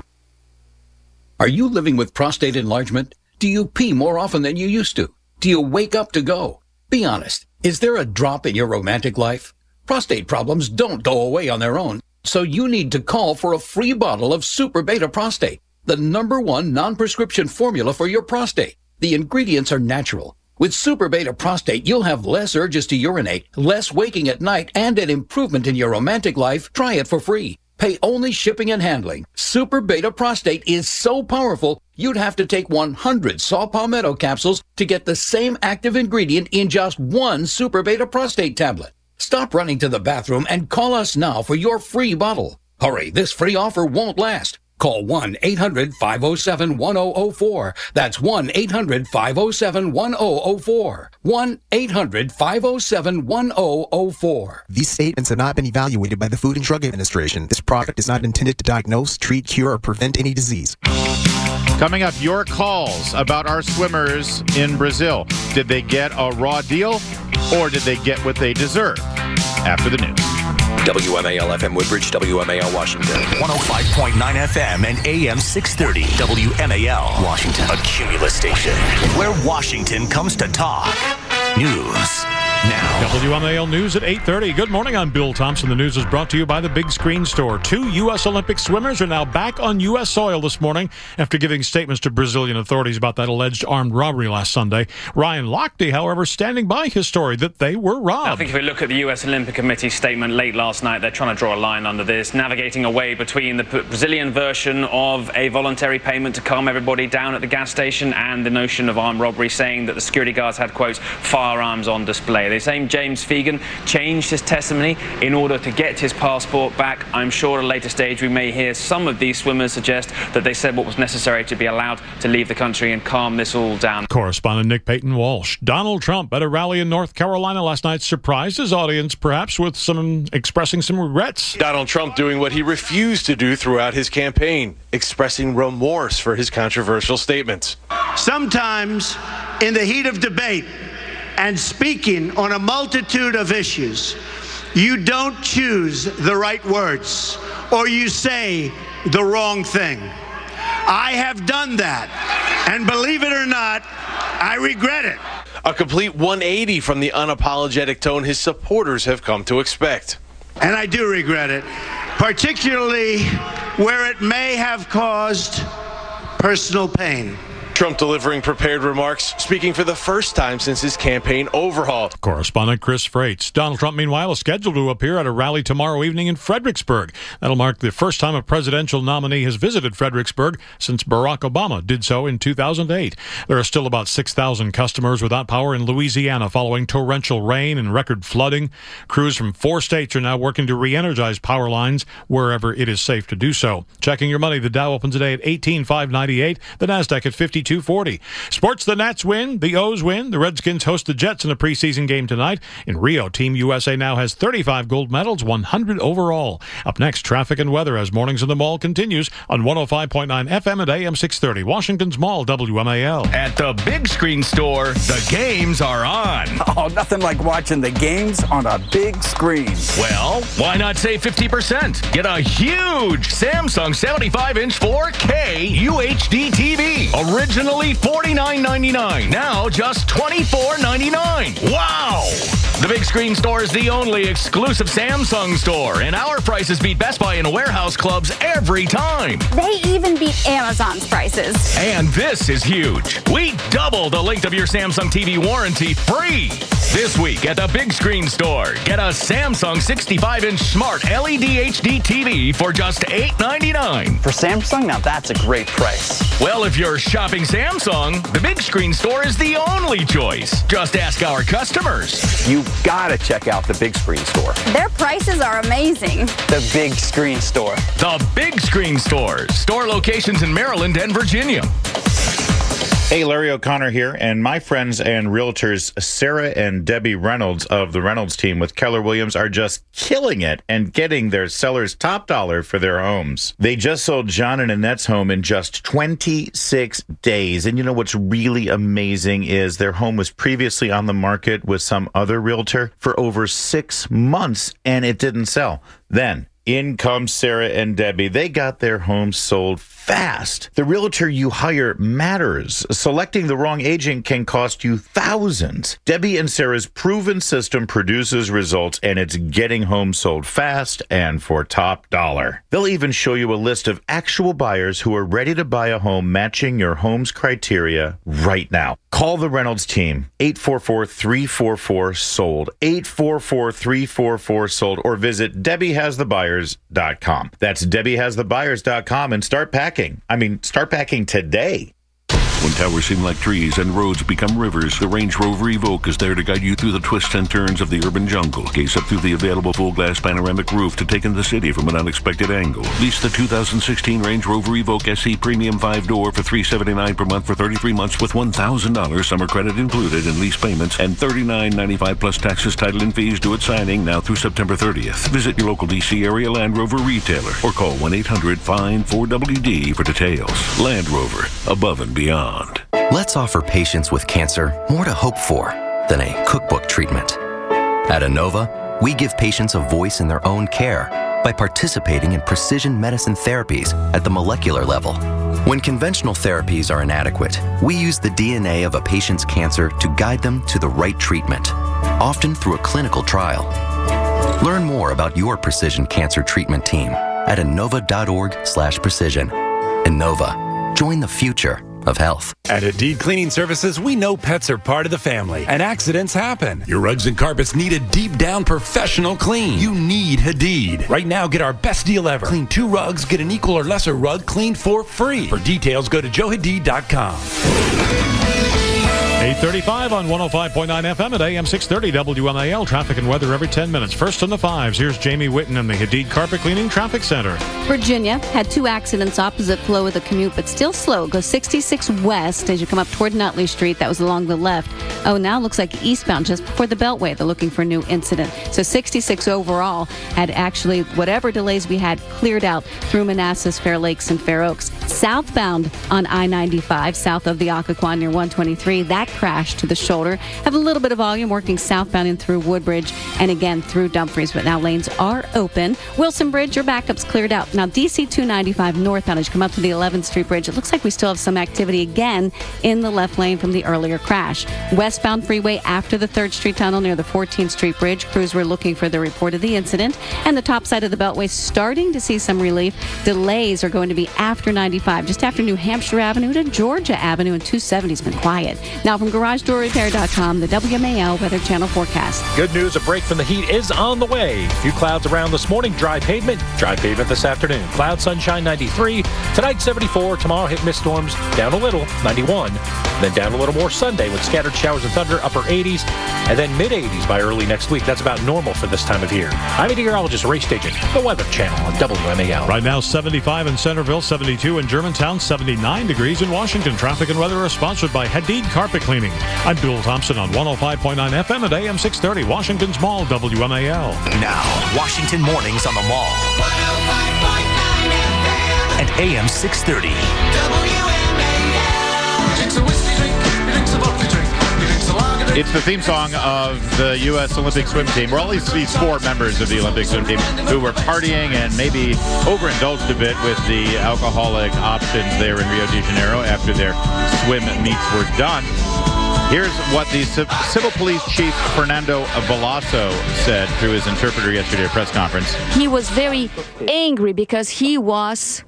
Are you living with prostate enlargement? Do you pee more often than you used to? Do you wake up to go? Be honest. Is there a drop in your romantic life? Prostate problems don't go away on their own, so you need to call for a free bottle of Super Beta Prostate, the number one non-prescription formula for your prostate. The ingredients are natural. With Super Beta Prostate, you'll have less urges to urinate, less waking at night, and an improvement in your romantic life. Try it for free. Pay only shipping and handling. Super Beta Prostate is so powerful, you'd have to take one hundred saw palmetto capsules to get the same active ingredient in just one Super Beta Prostate tablet. Stop running to the bathroom and call us now for your free bottle. Hurry, this free offer won't last. Call one eight hundred five oh seven one oh oh four. That's one eight hundred five oh seven one oh oh four. one eight hundred five oh seven one oh oh four. These statements have not been evaluated by the Food and Drug Administration. This product is not intended to diagnose, treat, cure, or prevent any disease. Coming up, your calls about our swimmers in Brazil. Did they get a raw deal, or did they get what they deserve? After the news. W M A L F M Woodbridge, W M A L Washington. one oh five point nine F M and A M six thirty. W M A L Washington. A Cumulus station where Washington comes to talk. News now. W M A L News at eight thirty. Good morning, I'm Bill Thompson. The news is brought to you by the Big Screen Store. Two U S Olympic swimmers are now back on U S soil this morning after giving statements to Brazilian authorities about that alleged armed robbery last Sunday. Ryan Lochte, however, standing by his story that they were robbed. I think if we look at the U S Olympic Committee statement late last night, they're trying to draw a line under this, navigating a way between the Brazilian version of a voluntary payment to calm everybody down at the gas station and the notion of armed robbery, saying that the security guards had, quote, firearms on display. They say James Fegan changed his testimony in order to get his passport back. I'm sure at a later stage we may hear some of these swimmers suggest that they said what was necessary to be allowed to leave the country and calm this all down. Correspondent Nick Payton Walsh. Donald Trump at a rally in North Carolina last night surprised his audience, perhaps with some expressing some regrets. Donald Trump doing what he refused to do throughout his campaign, expressing remorse for his controversial statements. Sometimes in the heat of debate and speaking on a multitude of issues, you don't choose the right words or you say the wrong thing. I have done that, and believe it or not, I regret it. A complete one eighty from the unapologetic tone his supporters have come to expect. And I do regret it, particularly where it may have caused personal pain. Trump delivering prepared remarks, speaking for the first time since his campaign overhaul. Correspondent Chris Freites. Donald Trump, meanwhile, is scheduled to appear at a rally tomorrow evening in Fredericksburg. That'll mark the first time a presidential nominee has visited Fredericksburg since Barack Obama did so in two thousand eight. There are still about six thousand customers without power in Louisiana following torrential rain and record flooding. Crews from four states are now working to re-energize power lines wherever it is safe to do so. Checking your money, the Dow opens today at eighteen five ninety-eight, the Nasdaq at fifty-two forty. Sports, the Nats win, the O's win. The Redskins host the Jets in a preseason game tonight. In Rio, Team U S A now has thirty-five gold medals, one hundred overall. Up next, traffic and weather as Mornings in the Mall continues on one oh five point nine F M and A M six thirty. Washington's Mall, W M A L. At the Big Screen Store, the games are on. Oh, nothing like watching the games on a big screen. Well, why not save fifty percent? Get a huge Samsung seventy-five inch four K U H D T V. Originally forty-nine ninety-nine, now just twenty-four ninety-nine. Wow! The Big Screen Store is the only exclusive Samsung store, and our prices beat Best Buy and warehouse clubs every time. They even beat Amazon's prices. And this is huge. We double the length of your Samsung T V warranty free. This week at the Big Screen Store, get a Samsung sixty-five inch smart L E D H D T V for just eight ninety-nine. For Samsung, now that's a great price. Well, if you're shopping Samsung, the Big Screen Store is the only choice. Just ask our customers. You gotta check out the Big Screen Store. Their prices are amazing. The Big Screen Store. The Big Screen Stores. Store locations in Maryland and Virginia. Hey, Larry O'Connor here, and my friends and realtors Sarah and Debbie Reynolds of the Reynolds team with Keller Williams are just killing it and getting their sellers top dollar for their homes. They just sold John and Annette's home in just twenty-six days. And you know what's really amazing is their home was previously on the market with some other realtor for over six months, and it didn't sell. Then in comes Sarah and Debbie. They got their home sold fast. The realtor you hire matters. Selecting the wrong agent can cost you thousands. Debbie and Sarah's proven system produces results, and it's getting homes sold fast and for top dollar. They'll even show you a list of actual buyers who are ready to buy a home matching your home's criteria right now. Call the Reynolds team, eight four four, three four four, sold, eight four four, three four four, sold, or visit Debbie Has The Buyers dot com. That's Debbie Has The Buyers dot com, and start packing. I mean, start packing today. When towers seem like trees and roads become rivers, the Range Rover Evoque is there to guide you through the twists and turns of the urban jungle. Gaze up through the available full-glass panoramic roof to take in the city from an unexpected angle. Lease the two thousand sixteen Range Rover Evoque S E Premium five-door for three hundred seventy-nine dollars per month for thirty-three months with one thousand dollars summer credit included in lease payments and thirty-nine ninety-five plus taxes, title, and fees due at signing now through September thirtieth. Visit your local D C area Land Rover retailer or call one eight hundred, find four W D for details. Land Rover, above and beyond. Let's offer patients with cancer more to hope for than a cookbook treatment. At Inova, we give patients a voice in their own care by participating in precision medicine therapies at the molecular level. When conventional therapies are inadequate, we use the D N A of a patient's cancer to guide them to the right treatment, often through a clinical trial. Learn more about your precision cancer treatment team at Inova.org slash precision. Inova. Join the future of health. At Hadid Cleaning Services, we know pets are part of the family, and accidents happen. Your rugs and carpets need a deep-down professional clean. You need Hadid. Right now, get our best deal ever. Clean two rugs, get an equal or lesser rug cleaned for free. For details, go to joe hadid dot com. eight thirty-five on one oh five point nine F M at A M six thirty W M A L. Traffic and weather every ten minutes. First on the fives, here's Jamie Whitten in the Hadid Carpet Cleaning Traffic Center. Virginia had two accidents opposite flow of the commute, but still slow. Go sixty-six west as you come up toward Nutley Street. That was along the left. Oh, now looks like eastbound just before the Beltway. They're looking for a new incident. So sixty-six overall had actually whatever delays we had cleared out through Manassas, Fair Lakes, and Fair Oaks. Southbound on I ninety-five, south of the Occoquan near one twenty-three. That crash to the shoulder. Have a little bit of volume working southbound in through Woodbridge and again through Dumfries, but now lanes are open. Wilson Bridge, your backup's cleared out. Now D C two ninety-five northbound as you come up to the eleventh Street Bridge. It looks like we still have some activity again in the left lane from the earlier crash. Westbound freeway after the third Street Tunnel near the fourteenth Street Bridge. Crews were looking for the report of the incident. And the top side of the Beltway starting to see some relief. Delays are going to be after ninety-five, just after New Hampshire Avenue to Georgia Avenue, and two seventy's been quiet. Now from garage door repair dot com, the W M A L Weather Channel forecast. Good news, a break from the heat is on the way. Few clouds around this morning, dry pavement. Dry pavement this afternoon. Cloud, sunshine, ninety-three. Tonight, seventy-four. Tomorrow, hit mist storms, down a little, ninety-one. Then down a little more Sunday with scattered showers and thunder, upper eighties. And then mid-eighties by early next week. That's about normal for this time of year. I'm meteorologist Ray Stajan, the Weather Channel on W M A L. Right now, seventy-five in Centerville, seventy-two in Germantown, seventy-nine degrees in Washington. Traffic and weather are sponsored by Hadid Carpet Cleaning. I'm Bill Thompson on one oh five point nine F M at A M six thirty, Washington's Mall, W M A L. Now, Washington Mornings on the Mall. one oh five point nine F M. And A M six thirty. W M A L. Drinks a whiskey drink, he drinks a vodka drink, he drinks a lager drink. It's the theme song of the U S Olympic swim team. We're all these, these four members of the Olympic swim team who were partying and maybe overindulged a bit with the alcoholic options there in Rio de Janeiro after their swim meets were done. Here's what the Civil Police Chief Fernando Veloso said through his interpreter yesterday at a press conference. He was very angry because he was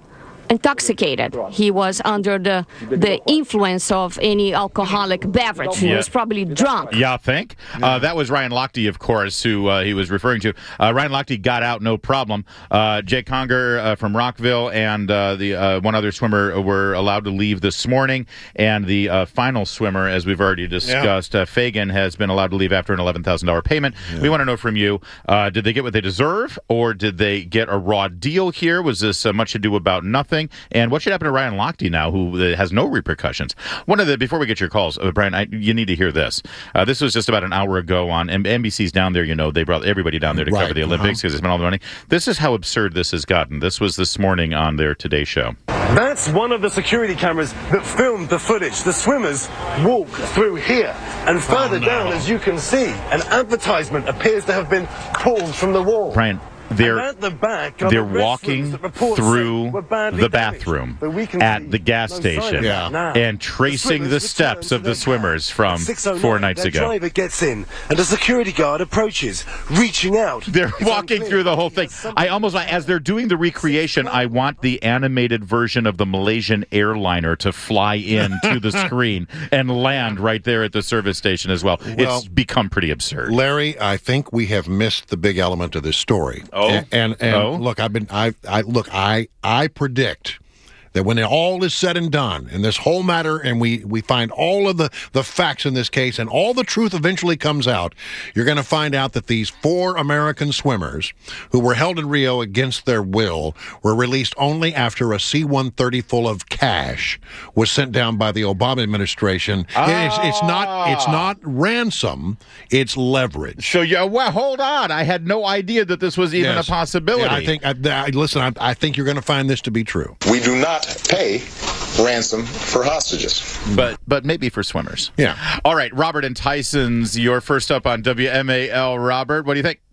intoxicated. He was under the the influence of any alcoholic beverage. He Yeah. was probably drunk. Yeah, I think. Uh, that was Ryan Lochte, of course, who uh, he was referring to. Uh, Ryan Lochte got out, no problem. Uh, Jake Conger uh, from Rockville and uh, the uh, one other swimmer were allowed to leave this morning. And the uh, final swimmer, as we've already discussed, uh, Fagan, has been allowed to leave after an eleven thousand dollars payment. Yeah. We want to know from you, uh, did they get what they deserve, or did they get a raw deal here? Was this uh, much ado about nothing? And what should happen to Ryan Lochte now, who uh, has no repercussions? One of the, before we get your calls, uh, Brian, I, you need to hear this. Uh, this was just about an hour ago on M- N B C's down there. You know, they brought everybody down there to Right, cover the Olympics because uh-huh. they spent all the money. This is how absurd this has gotten. This was this morning on their Today Show. That's one of the security cameras that filmed the footage. The swimmers walk through here, and further Oh, no. down, as you can see, an advertisement appears to have been pulled from the wall. Brian, they're And at the back are they're the restrooms walking that reports say through were badly the damaged. bathroom But we can at see the gas no sign station of that now. and tracing the swimmers steps return of to the their swimmers from six oh nine, four nights their ago. driver gets in, and a security guard approaches, reaching out. They're walking through the whole thing. I almost, as they're doing the recreation, I want the animated version of the Malaysian airliner to fly in to the screen and land right there at the service station as well. Well, It's become pretty absurd. Larry, I think we have missed the big element of this story. Oh? and and, and Oh? look, I've been, I, I look, I, I predict that when it all is said and done, and this whole matter, and we, we find all of the, the facts in this case, and all the truth eventually comes out, you're going to find out that these four American swimmers who were held in Rio against their will were released only after a C one thirty full of cash was sent down by the Obama administration. It's, it's not it's not ransom, it's leverage. So, yeah, well, hold on. I had no idea that this was even Yes. a possibility. Yeah, I think, I, I, listen, I, I think you're going to find this to be true. We do not pay ransom for hostages. But but maybe for swimmers. Yeah. All right, Robert and Tyson's, you're first up on W M A L. Robert, what do you think?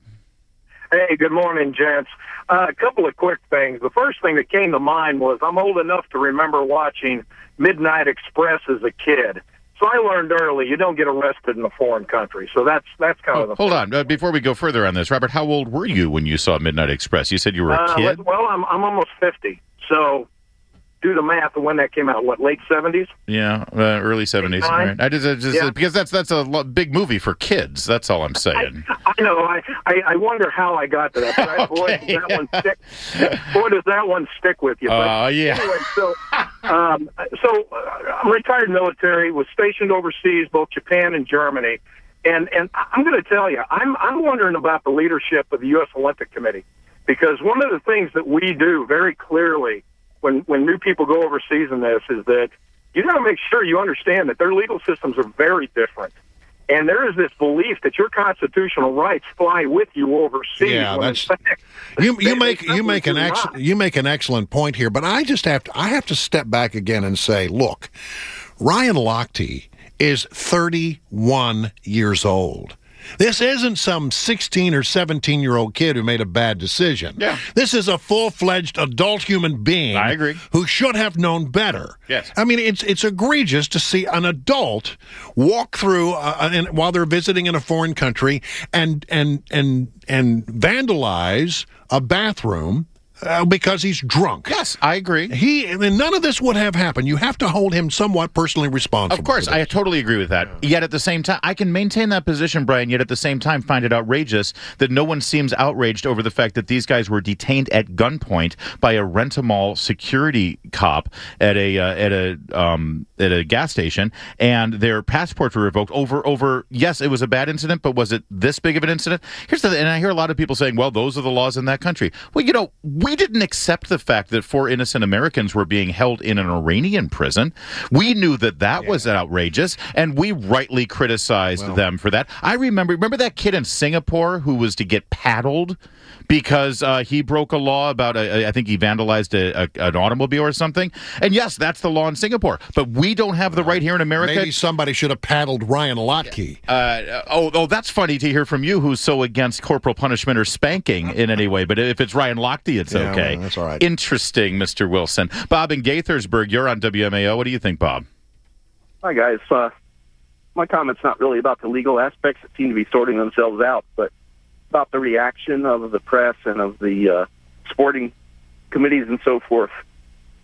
Hey, good morning, gents. Uh, a couple of quick things. The first thing that came to mind was I'm old enough to remember watching Midnight Express as a kid. So I learned early you don't get arrested in a foreign country. So that's that's kind of the Hold on. Uh, before we go further on this, Robert, how old were you when you saw Midnight Express? You said you were a Uh, kid? well, I'm I'm almost fifty. So do the math of when that came out. What, late seventies? Yeah, uh, early seventies. Nine? Right. I just, I just Yeah. because that's that's a lo- big movie for kids. That's all I'm saying. I know. I, I, I wonder how I got to that. But I, boy, does that one stick. Boy, does that one stick with you. Oh, But uh, yeah. Anyway, so, um, so uh, I'm retired military. Was stationed overseas, both Japan and Germany. And and I'm going to tell you, I'm I'm wondering about the leadership of the U S Olympic Committee, because one of the things that we do very clearly when when new people go overseas in this is that you got to make sure you understand that their legal systems are very different. And there is this belief that your constitutional rights fly with you overseas. Yeah, when that's in fact, you. they- You they make you simply make an do ex, not. you make an excellent point here, but I just have to I have to step back again and say, look, Ryan Lochte is thirty-one years old. This isn't some sixteen or seventeen year old kid who made a bad decision. Yeah. This is a full fledged adult human being. I agree. Who should have known better. Yes. I mean, it's it's egregious to see an adult walk through uh, and while they're visiting in a foreign country and and and and vandalize a bathroom. Uh, because he's drunk. Yes, I agree. He and none of this would have happened. You have to hold him somewhat personally responsible. Of course, I totally agree with that. Yet at the same time, I can maintain that position, Brian, yet at the same time find it outrageous that no one seems outraged over the fact that these guys were detained at gunpoint by a rent-a-mall security cop at a uh, at a um, at a gas station, and their passports were revoked over over. Yes, it was a bad incident, but was it this big of an incident? Here's the, and I hear a lot of people saying, "Well, those are the laws in that country." Well, you know, we didn't accept the fact that four innocent Americans were being held in an Iranian prison. We knew that that yeah. was outrageous, and we rightly criticized well, them for that. I remember, remember that kid in Singapore who was to get paddled because uh, he broke a law about, a, a, I think he vandalized a, a, an automobile or something. And yes, that's the law in Singapore, but we don't have the right here in America. Maybe somebody should have paddled Ryan Lochte. Uh, oh, oh, that's funny to hear from you, who's so against corporal punishment or spanking in any way. But if it's Ryan Lochte, it's yeah, okay. Well, that's all right. Interesting, Mister Wilson. Bob in Gaithersburg, you're on W M A O. What do you think, Bob? Hi, guys. Uh, my comment's not really about the legal aspects that seem to be sorting themselves out, but about the reaction of the press and of the uh, sporting committees and so forth.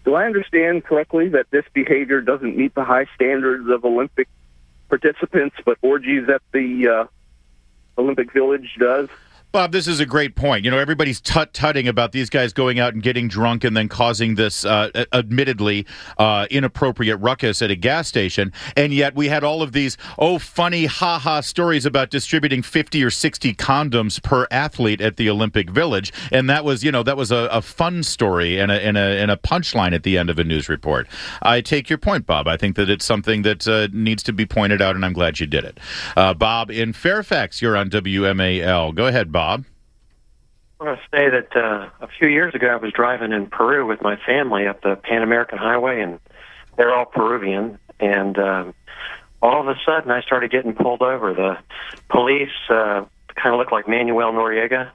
do I understand correctly that this behavior doesn't meet the high standards of Olympic participants, but orgies at the uh, Olympic Village does? Bob, this is a great point. You know, everybody's tut-tutting about these guys going out and getting drunk and then causing this uh, admittedly uh, inappropriate ruckus at a gas station. And yet we had all of these, oh, funny, ha-ha stories about distributing fifty or sixty condoms per athlete at the Olympic Village. And that was, you know, that was a, a fun story and a, and, a, and a punchline at the end of a news report. I take your point, Bob. I think that it's something that uh, needs to be pointed out, and I'm glad you did it. Uh, Bob in Fairfax, you're on W M A L. Go ahead, Bob. I want to say that uh, a few years ago I was driving in Peru with my family up the Pan American Highway, and they're all Peruvian. And um, all of a sudden I started getting pulled over. The police uh, kind of looked like Manuel Noriega,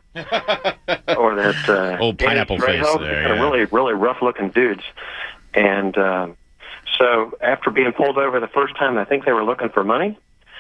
or that uh, old pineapple face Trejo, there. Kind of Yeah. really, really rough-looking dudes. And um, so after being pulled over the first time, I think they were looking for money.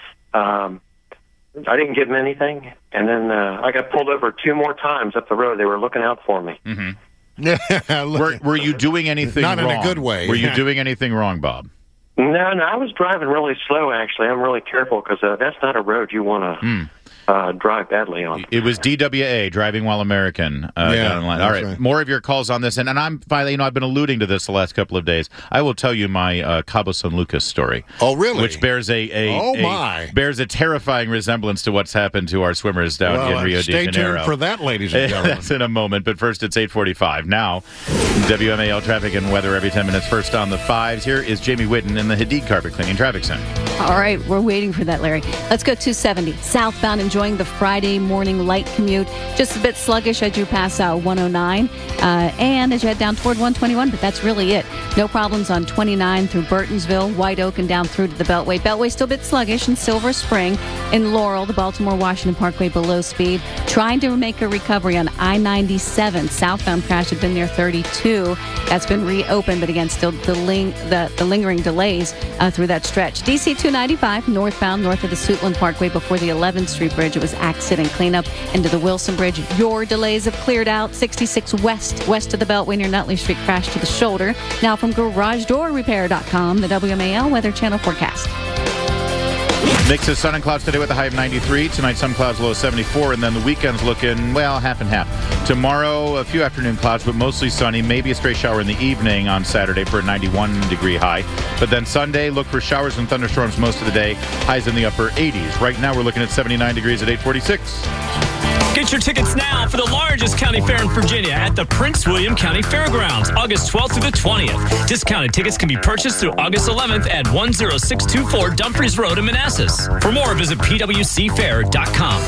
Um, I didn't give them anything, and then uh, I got pulled over two more times up the road. They were looking out for me. Mm-hmm. Yeah, were, were you doing anything Not in wrong? a good way. Were you Yeah. doing anything wrong, Bob? No, no, I was driving really slow, actually. I'm really careful because uh, that's not a road you want to Hmm. uh, drive badly on. It was D W A, Driving While American. Uh, Yeah, down the line. All that's right, right. more of your calls on this. And, and I'm finally, you know, I've been alluding to this the last couple of days. I will tell you my uh, Cabo San Lucas story. Oh, really? Which bears a, a, Oh, a- my. bears a terrifying resemblance to what's happened to our swimmers down Well, in Rio stay de Janeiro. tuned for that, ladies and gentlemen. That's in a moment, but first it's eight forty-five. Now, W M A L traffic and weather every ten minutes. First on the fives, here is Jamie Whitten in the Hadid Carpet Cleaning Traffic Center. All right, we're waiting for that, Larry. Let's go two seventy. Southbound, enjoying the Friday morning light commute. Just a bit sluggish as you pass out one oh nine. Uh, and as you head down toward one twenty-one, but that's really it. No problems on twenty-nine through Burtonsville, White Oak, and down through to the Beltway. Beltway still a bit sluggish in Silver Spring. In Laurel, the Baltimore-Washington Parkway below speed. Trying to make a recovery on I ninety-seven. Southbound crash had been near thirty-two. That's been reopened, but again, still the, ling- the, the lingering delays uh, through that stretch. D C two ninety-five, northbound, north of the Suitland Parkway before the eleventh Street Bridge. It was accident cleanup into the Wilson Bridge. Your delays have cleared out. sixty-six west, west of the Beltway near Nutley Street, crash to the shoulder. Now from garage door repair dot com, the W M A L Weather Channel forecast. Mix of sun and clouds today with a high of ninety-three. Tonight, some clouds, low of seventy-four. And then the weekend's looking, well, half and half. Tomorrow, a few afternoon clouds, but mostly sunny. Maybe a stray shower in the evening on Saturday for a ninety-one degree high. But then Sunday, look for showers and thunderstorms most of the day. Highs in the upper eighties. Right now, we're looking at seventy-nine degrees at eight forty-six. Get your tickets now for the largest county fair in Virginia at the Prince William County Fairgrounds, August twelfth through the twentieth. Discounted tickets can be purchased through August eleventh at one oh six two four Dumfries Road in Manassas. For more, visit P W C fair dot com.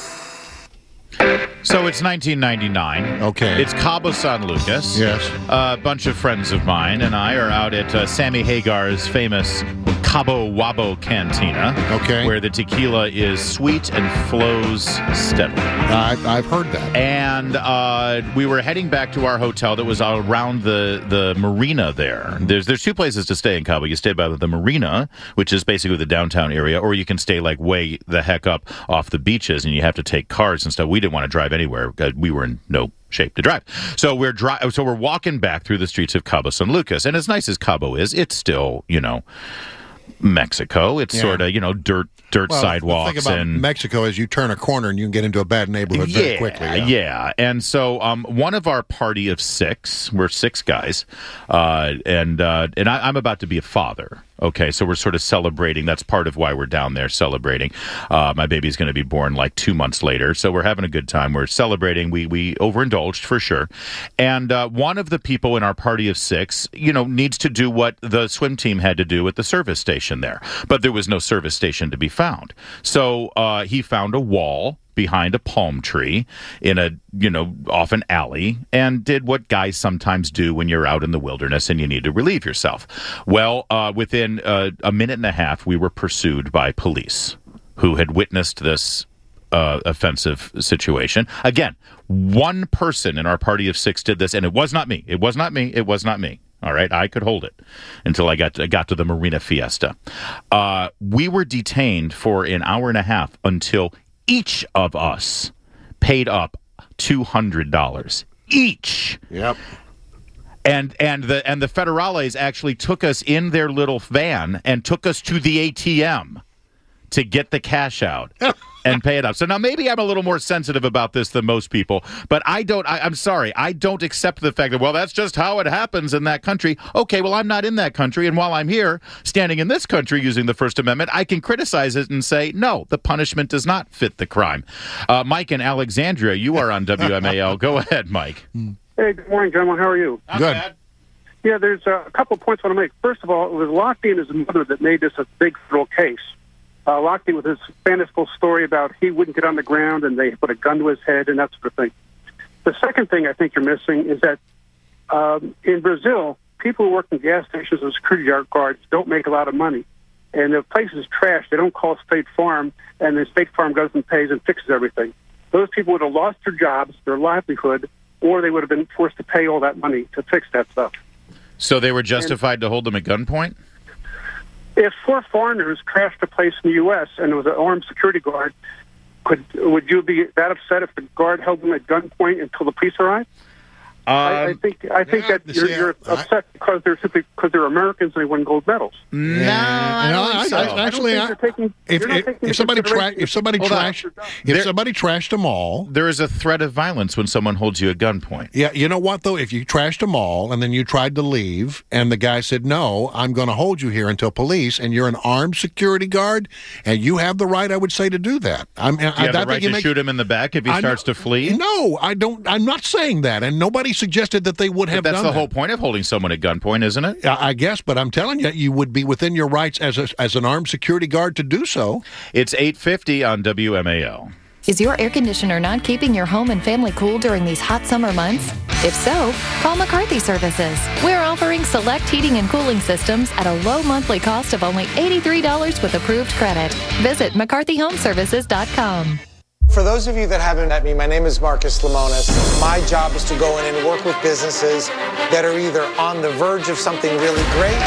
So it's nineteen ninety-nine. Okay. It's Cabo San Lucas. Yes. A bunch of friends of mine and I are out at uh, Sammy Hagar's famous Cabo Wabo Cantina. Okay. Where the tequila is sweet and flows steadily. I, I've heard that. And uh, we were heading back to our hotel that was around the, the marina there. There's there's two places to stay in Cabo. You stay by the marina, which is basically the downtown area, or you can stay like way the heck up off the beaches, and you have to take cars and stuff. We didn't want to drive anywhere. We were in no shape to drive. So we're dri- So we're walking back through the streets of Cabo San Lucas. And as nice as Cabo is, it's still, you know, Mexico. It's Yeah. sort of, you know, dirt dirt Well, sidewalks. The thing about and Mexico is you turn a corner and you can get into a bad neighborhood yeah, very quickly. Yeah. Yeah. And so um, one of our party of six, we're six guys, uh, and uh, and I, I'm about to be a father. Okay, so we're sort of celebrating. That's part of why we're down there celebrating. Uh, my baby's going to be born like two months later, so we're having a good time. We're celebrating. We we overindulged for sure. And uh, one of the people in our party of six, you know, needs to do what the swim team had to do at the service station there, but there was no service station to be found. So uh, he found a wall behind a palm tree in a, you know, off an alley, and did what guys sometimes do when you're out in the wilderness and you need to relieve yourself. Well, uh, within uh, a minute and a half, we were pursued by police who had witnessed this uh, offensive situation. Again, one person in our party of six did this, and it was not me. It was not me. It was not me. All right, I could hold it until I got to, got to the Marina Fiesta. Uh, we were detained for an hour and a half until each of us paid up two hundred dollars each. Yep. And and the and the federales actually took us in their little van and took us to the A T M to get the cash out and pay it up. So now maybe I'm a little more sensitive about this than most people, but I don't, I, I'm sorry, I don't accept the fact that, well, that's just how it happens in that country. Okay, well, I'm not in that country, and while I'm here, standing in this country using the First Amendment, I can criticize it and say, no, the punishment does not fit the crime. Uh, Mike in Alexandria, you are on W M A L. Go ahead, Mike. Hey, good morning, gentlemen. How are you? Not Good. Bad. Yeah, there's a couple of points I want to make. First of all, it was Lochte and his mother that made this a big federal case. Uh, Lochte with his fanciful story about he wouldn't get on the ground and they put a gun to his head and that sort of thing. The second thing I think you're missing is that um, in Brazil, people who work in gas stations as security guards don't make a lot of money. And the place is trashed. They don't call State Farm, and then State Farm goes and pays and fixes everything. Those people would have lost their jobs, their livelihood, or they would have been forced to pay all that money to fix that stuff. So they were justified and, to hold them at gunpoint? If four foreigners crashed a place in the U S and it was an armed security guard, could would you be that upset if the guard held them at gunpoint until the police arrived? Um, I, I think I think yeah, that you're, see, you're I, upset because they're simply because they're Americans and they won gold medals. No, I don't think so. I, I, actually, I, taking, if, if, if somebody tra- if somebody trash if there, somebody trashed them all, there is a threat of violence when someone holds you at gunpoint. Yeah, you know what though? If you trashed them all and then you tried to leave, and the guy said, "No, I'm going to hold you here until police," and you're an armed security guard, and you have the right, I would say, to do that. I'm, you I, have I the right to make, shoot him in the back if he I starts know, to flee. No, I don't. I'm not saying that, and nobody suggested that they would have but that's done the that. whole point of holding someone at gunpoint, isn't it? I guess, but I'm telling you, you would be within your rights as a, as an armed security guard to do so. It's eight fifty on W M A L. Is your air conditioner not keeping your home and family cool during these hot summer months? If so, call McCarthy Services. We're offering select heating and cooling systems at a low monthly cost of only eighty-three dollars with approved credit. Visit McCarthy Home Services dot com. For those of you that haven't met me, my name is Marcus Lemonis. My job is to go in and work with businesses that are either on the verge of something really great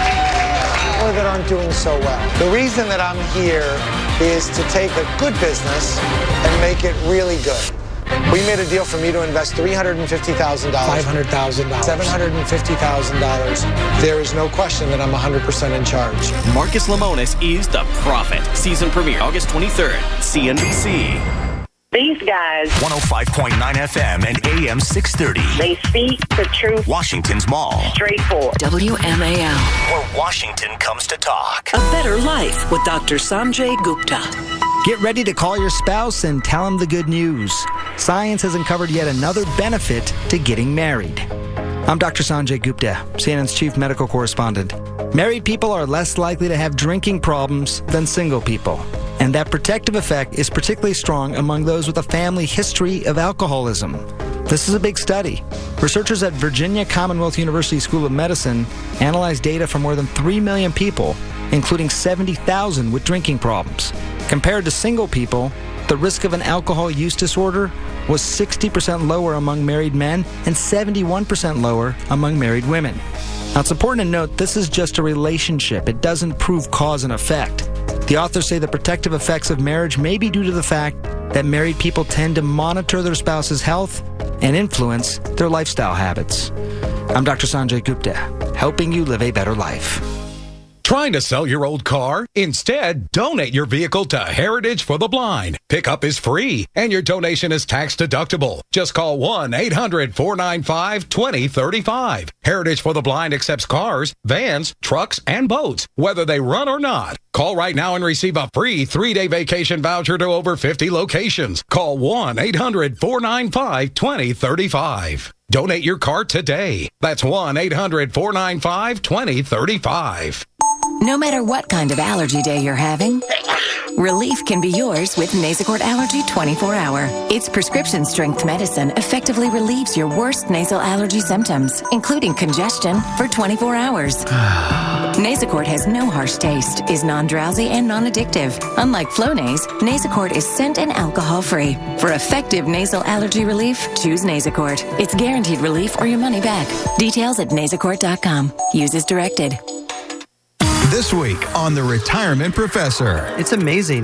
or that aren't doing so well. The reason that I'm here is to take a good business and make it really good. We made a deal for me to invest three hundred fifty thousand dollars. five hundred thousand dollars. seven hundred fifty thousand dollars. There is no question that I'm one hundred percent in charge. Marcus Lemonis is The Prophet. Season premiere August twenty-third, C N B C. These guys. one oh five point nine F M and A M six thirty. They speak the truth. Washington's Mall. Straightforward. W M A L. Where Washington comes to talk. A better life with Doctor Sanjay Gupta. Get ready to call your spouse and tell him the good news. Science has uncovered yet another benefit to getting married. I'm Doctor Sanjay Gupta, C N N's chief medical correspondent. Married people are less likely to have drinking problems than single people. And that protective effect is particularly strong among those with a family history of alcoholism. This is a big study. Researchers at Virginia Commonwealth University School of Medicine analyzed data from more than three million people, including seventy thousand with drinking problems. Compared to single people, the risk of an alcohol use disorder was sixty percent lower among married men and seventy-one percent lower among married women. Now, it's important to note this is just a relationship. It doesn't prove cause and effect. The authors say the protective effects of marriage may be due to the fact that married people tend to monitor their spouse's health and influence their lifestyle habits. I'm Doctor Sanjay Gupta, helping you live a better life. Trying to sell your old car? Instead, donate your vehicle to Heritage for the Blind. Pickup is free, and your donation is tax deductible. Just call one eight hundred four nine five two zero three five. Heritage for the Blind accepts cars, vans, trucks, and boats, whether they run or not. Call right now and receive a free three-day vacation voucher to over fifty locations. Call one eight hundred four nine five two zero three five. Donate your car today. That's one eight hundred four nine five two zero three five. No matter what kind of allergy day you're having, relief can be yours with Nasacort Allergy twenty-four hour. Its prescription strength medicine effectively relieves your worst nasal allergy symptoms, including congestion, for twenty-four hours. Nasacort has no harsh taste, is non-drowsy and non-addictive. Unlike Flonase, Nasacort is scent and alcohol-free. For effective nasal allergy relief, choose Nasacort. It's guaranteed relief or your money back. Details at nasacort dot com. Use as directed. This week on The Retirement Professor. It's amazing.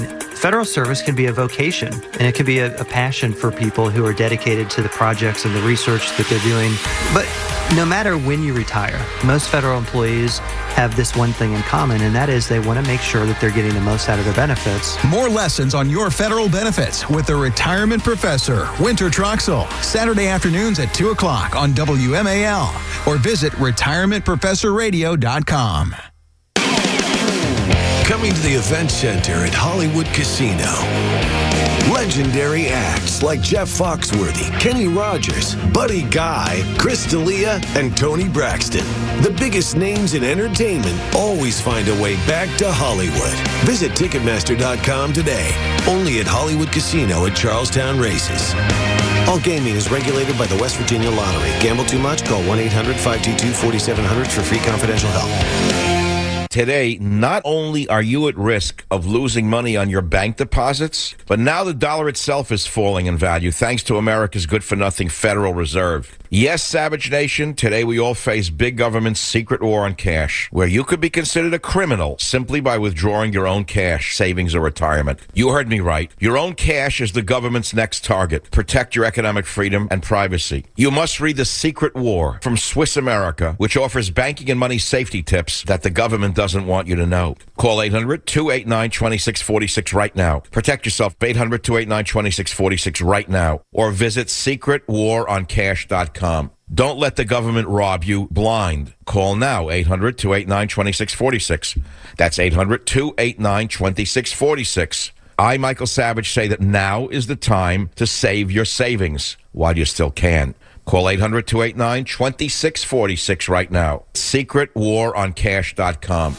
federal service can be a vocation, and it can be a, a passion for people who are dedicated to the projects and the research that they're doing. But no matter when you retire, most federal employees have this one thing in common, and that is they want to make sure that they're getting the most out of their benefits. More lessons on your federal benefits with the Retirement Professor, Winter Troxel, Saturday afternoons at two o'clock on W M A L, or visit retirement professor radio dot com. Coming to the Event Center at Hollywood Casino. Legendary acts like Jeff Foxworthy, Kenny Rogers, Buddy Guy, Chris D'Elia, and Tony Braxton. The biggest names in entertainment always find a way back to Hollywood. Visit Ticketmaster dot com today. Only at Hollywood Casino at Charlestown Races. All gaming is regulated by the West Virginia Lottery. Gamble too much? Call one eight hundred five two two four seven zero zero for free confidential help. Today, not only are you at risk of losing money on your bank deposits, but now the dollar itself is falling in value thanks to America's good-for-nothing Federal Reserve. Yes, Savage Nation, today we all face big government's secret war on cash, where you could be considered a criminal simply by withdrawing your own cash, savings, or retirement. You heard me right. Your own cash is the government's next target. Protect your economic freedom and privacy. You must read The Secret War from Swiss America, which offers banking and money safety tips that the government doesn't want you to know. Call eight hundred two eight nine two six four six right now. Protect yourself, eight hundred two eight nine two six four six right now. Or visit secret war on cash dot com. Don't let the government rob you blind. Call now, eight hundred two eight nine two six four six. That's eight hundred two eight nine two six four six. I, Michael Savage, say that now is the time to save your savings while you still can. Call eight hundred two eight nine two six four six right now. secret war on cash dot com.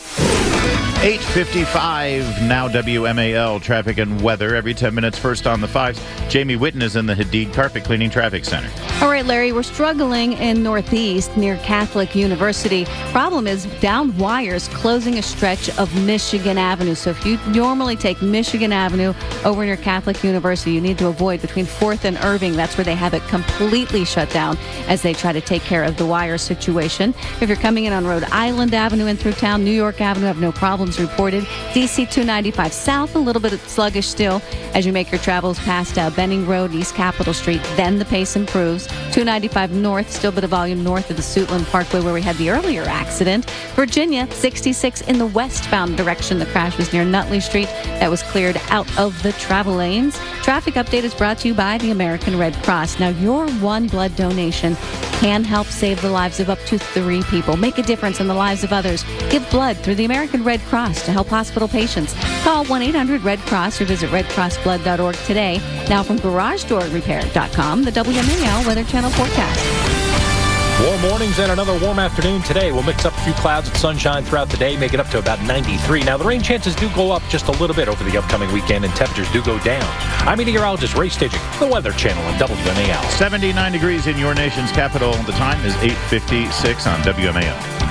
eight fifty-five, now W M A L, traffic and weather. Every ten minutes, first on the fives. Jamie Witten is in the Hadid Carpet Cleaning Traffic Center. All right, Larry, we're struggling in Northeast near Catholic University. Problem is downed wires closing a stretch of Michigan Avenue. So if you normally take Michigan Avenue over near Catholic University, you need to avoid between fourth and Irving. That's where they have it completely shut down as they try to take care of the wire situation. If you're coming in on Rhode Island Avenue and through town, New York Avenue have no problems reported. D C two ninety-five South, a little bit sluggish still as you make your travels past uh, Benning Road, East Capitol Street. Then the pace improves. two ninety-five North, still a bit of volume north of the Suitland Parkway where we had the earlier accident. Virginia, sixty-six in the westbound direction. The crash was near Nutley Street. That was cleared out of the travel lanes. Traffic update is brought to you by the American Red Cross. Now, your one blood donation can help save the lives of up to three people. Make a difference in the lives of others. Give blood through the American Red Cross to help hospital patients. Call one eight hundred red cross or visit red cross blood dot org today. Now from garage door repair dot com, the W M A L Weather Channel forecast. Warm mornings and another warm afternoon today. We'll mix up a few clouds and sunshine throughout the day, make it up to about ninety-three. Now, the rain chances do go up just a little bit over the upcoming weekend, and temperatures do go down. I'm meteorologist Ray Stidging, the Weather Channel on W M A L. seventy-nine degrees in your nation's capital. The time is eight fifty-six on W M A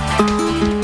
L.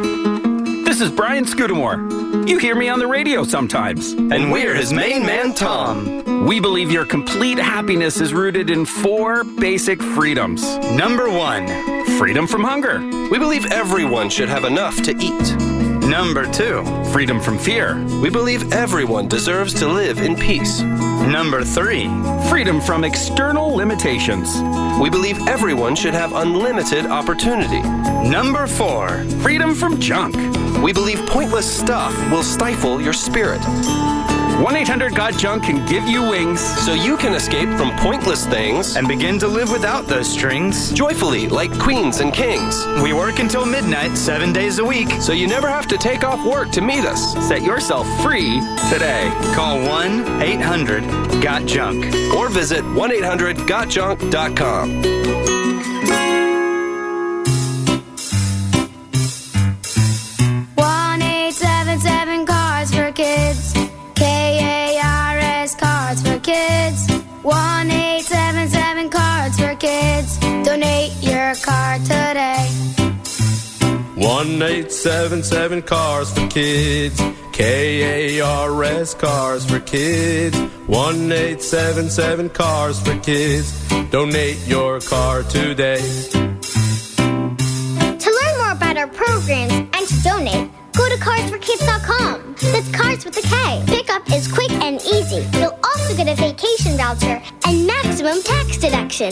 This is Brian Scudamore. You hear me on the radio sometimes, and we're his main man, Tom. We believe your complete happiness is rooted in four basic freedoms. Number one, freedom from hunger. We believe everyone should have enough to eat. Number two, freedom from fear. We believe everyone deserves to live in peace. Number three, freedom from external limitations. We believe everyone should have unlimited opportunity. Number four, freedom from junk. We believe pointless stuff will stifle your spirit. one eight hundred got junk can give you wings so you can escape from pointless things and begin to live without those strings joyfully like queens and kings. We work until midnight, seven days a week, so you never have to take off work to meet us. Set yourself free today. Call one eight hundred got junk or visit one eight hundred got junk dot com. one eight seven seven Cars for Kids. K A R S Cards for Kids. one eight seven seven Cards for Kids. Donate your card today. one eight seven seven Cars for Kids. K A R S Cars for Kids. one eight seven seven Cars for Kids. Donate your car today. To learn more about our programs and to donate, Go to cards for kids dot com. That's cards with a K. Pickup is quick and easy. You'll also get a vacation voucher and maximum tax deduction.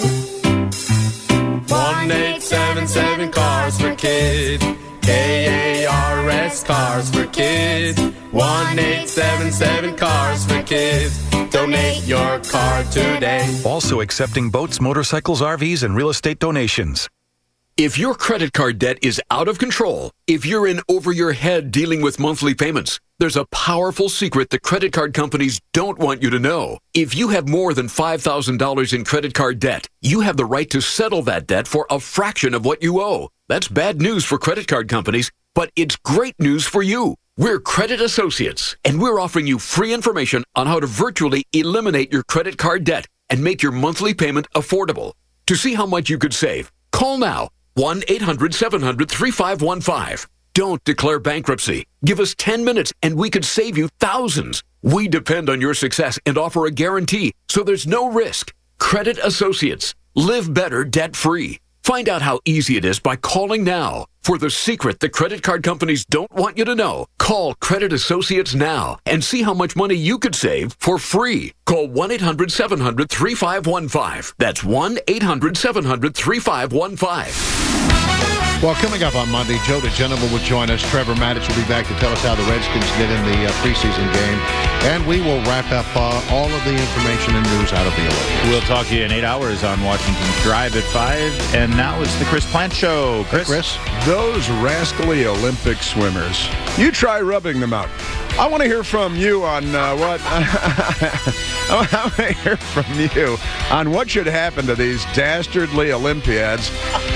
one eight seven seven Cars for Kids. K A R S Cars for Kids. one eight seven seven Cars for Kids. Donate your car today. Also accepting boats, motorcycles, R Vs, and real estate donations. If your credit card debt is out of control, if you're in over your head dealing with monthly payments, there's a powerful secret the credit card companies don't want you to know. If you have more than five thousand dollars in credit card debt, you have the right to settle that debt for a fraction of what you owe. That's bad news for credit card companies, but it's great news for you. We're Credit Associates, and we're offering you free information on how to virtually eliminate your credit card debt and make your monthly payment affordable. To see how much you could save, call now. one eight hundred seven hundred thirty-five fifteen. Don't declare bankruptcy. Give us ten minutes and we could save you thousands. We depend on your success and offer a guarantee, so there's no risk. Credit Associates. Live better debt-free. Find out how easy it is by calling now. For the secret the credit card companies don't want you to know, call Credit Associates now and see how much money you could save for free. Call one eight hundred seven hundred thirty-five fifteen. That's one eight hundred seven hundred thirty-five fifteen. Well, coming up on Monday, Joe DeGenevieve will join us. Trevor Maddich will be back to tell us how the Redskins did in the uh, preseason game. And we will wrap up uh, all of the information and news out of the Olympics. We'll talk to you in eight hours on Washington's Drive at five. And now it's the Chris Plant Show. Chris? Hey, Chris? Those rascally Olympic swimmers. You try rubbing them out. I want to hear from you on uh, what... I want to hear from you on what should happen to these dastardly Olympiads.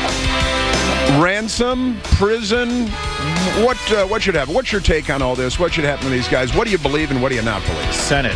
Ransom, prison, what uh, what should happen? What's your take on all this? What should happen to these guys? What do you believe and what do you not believe? Senate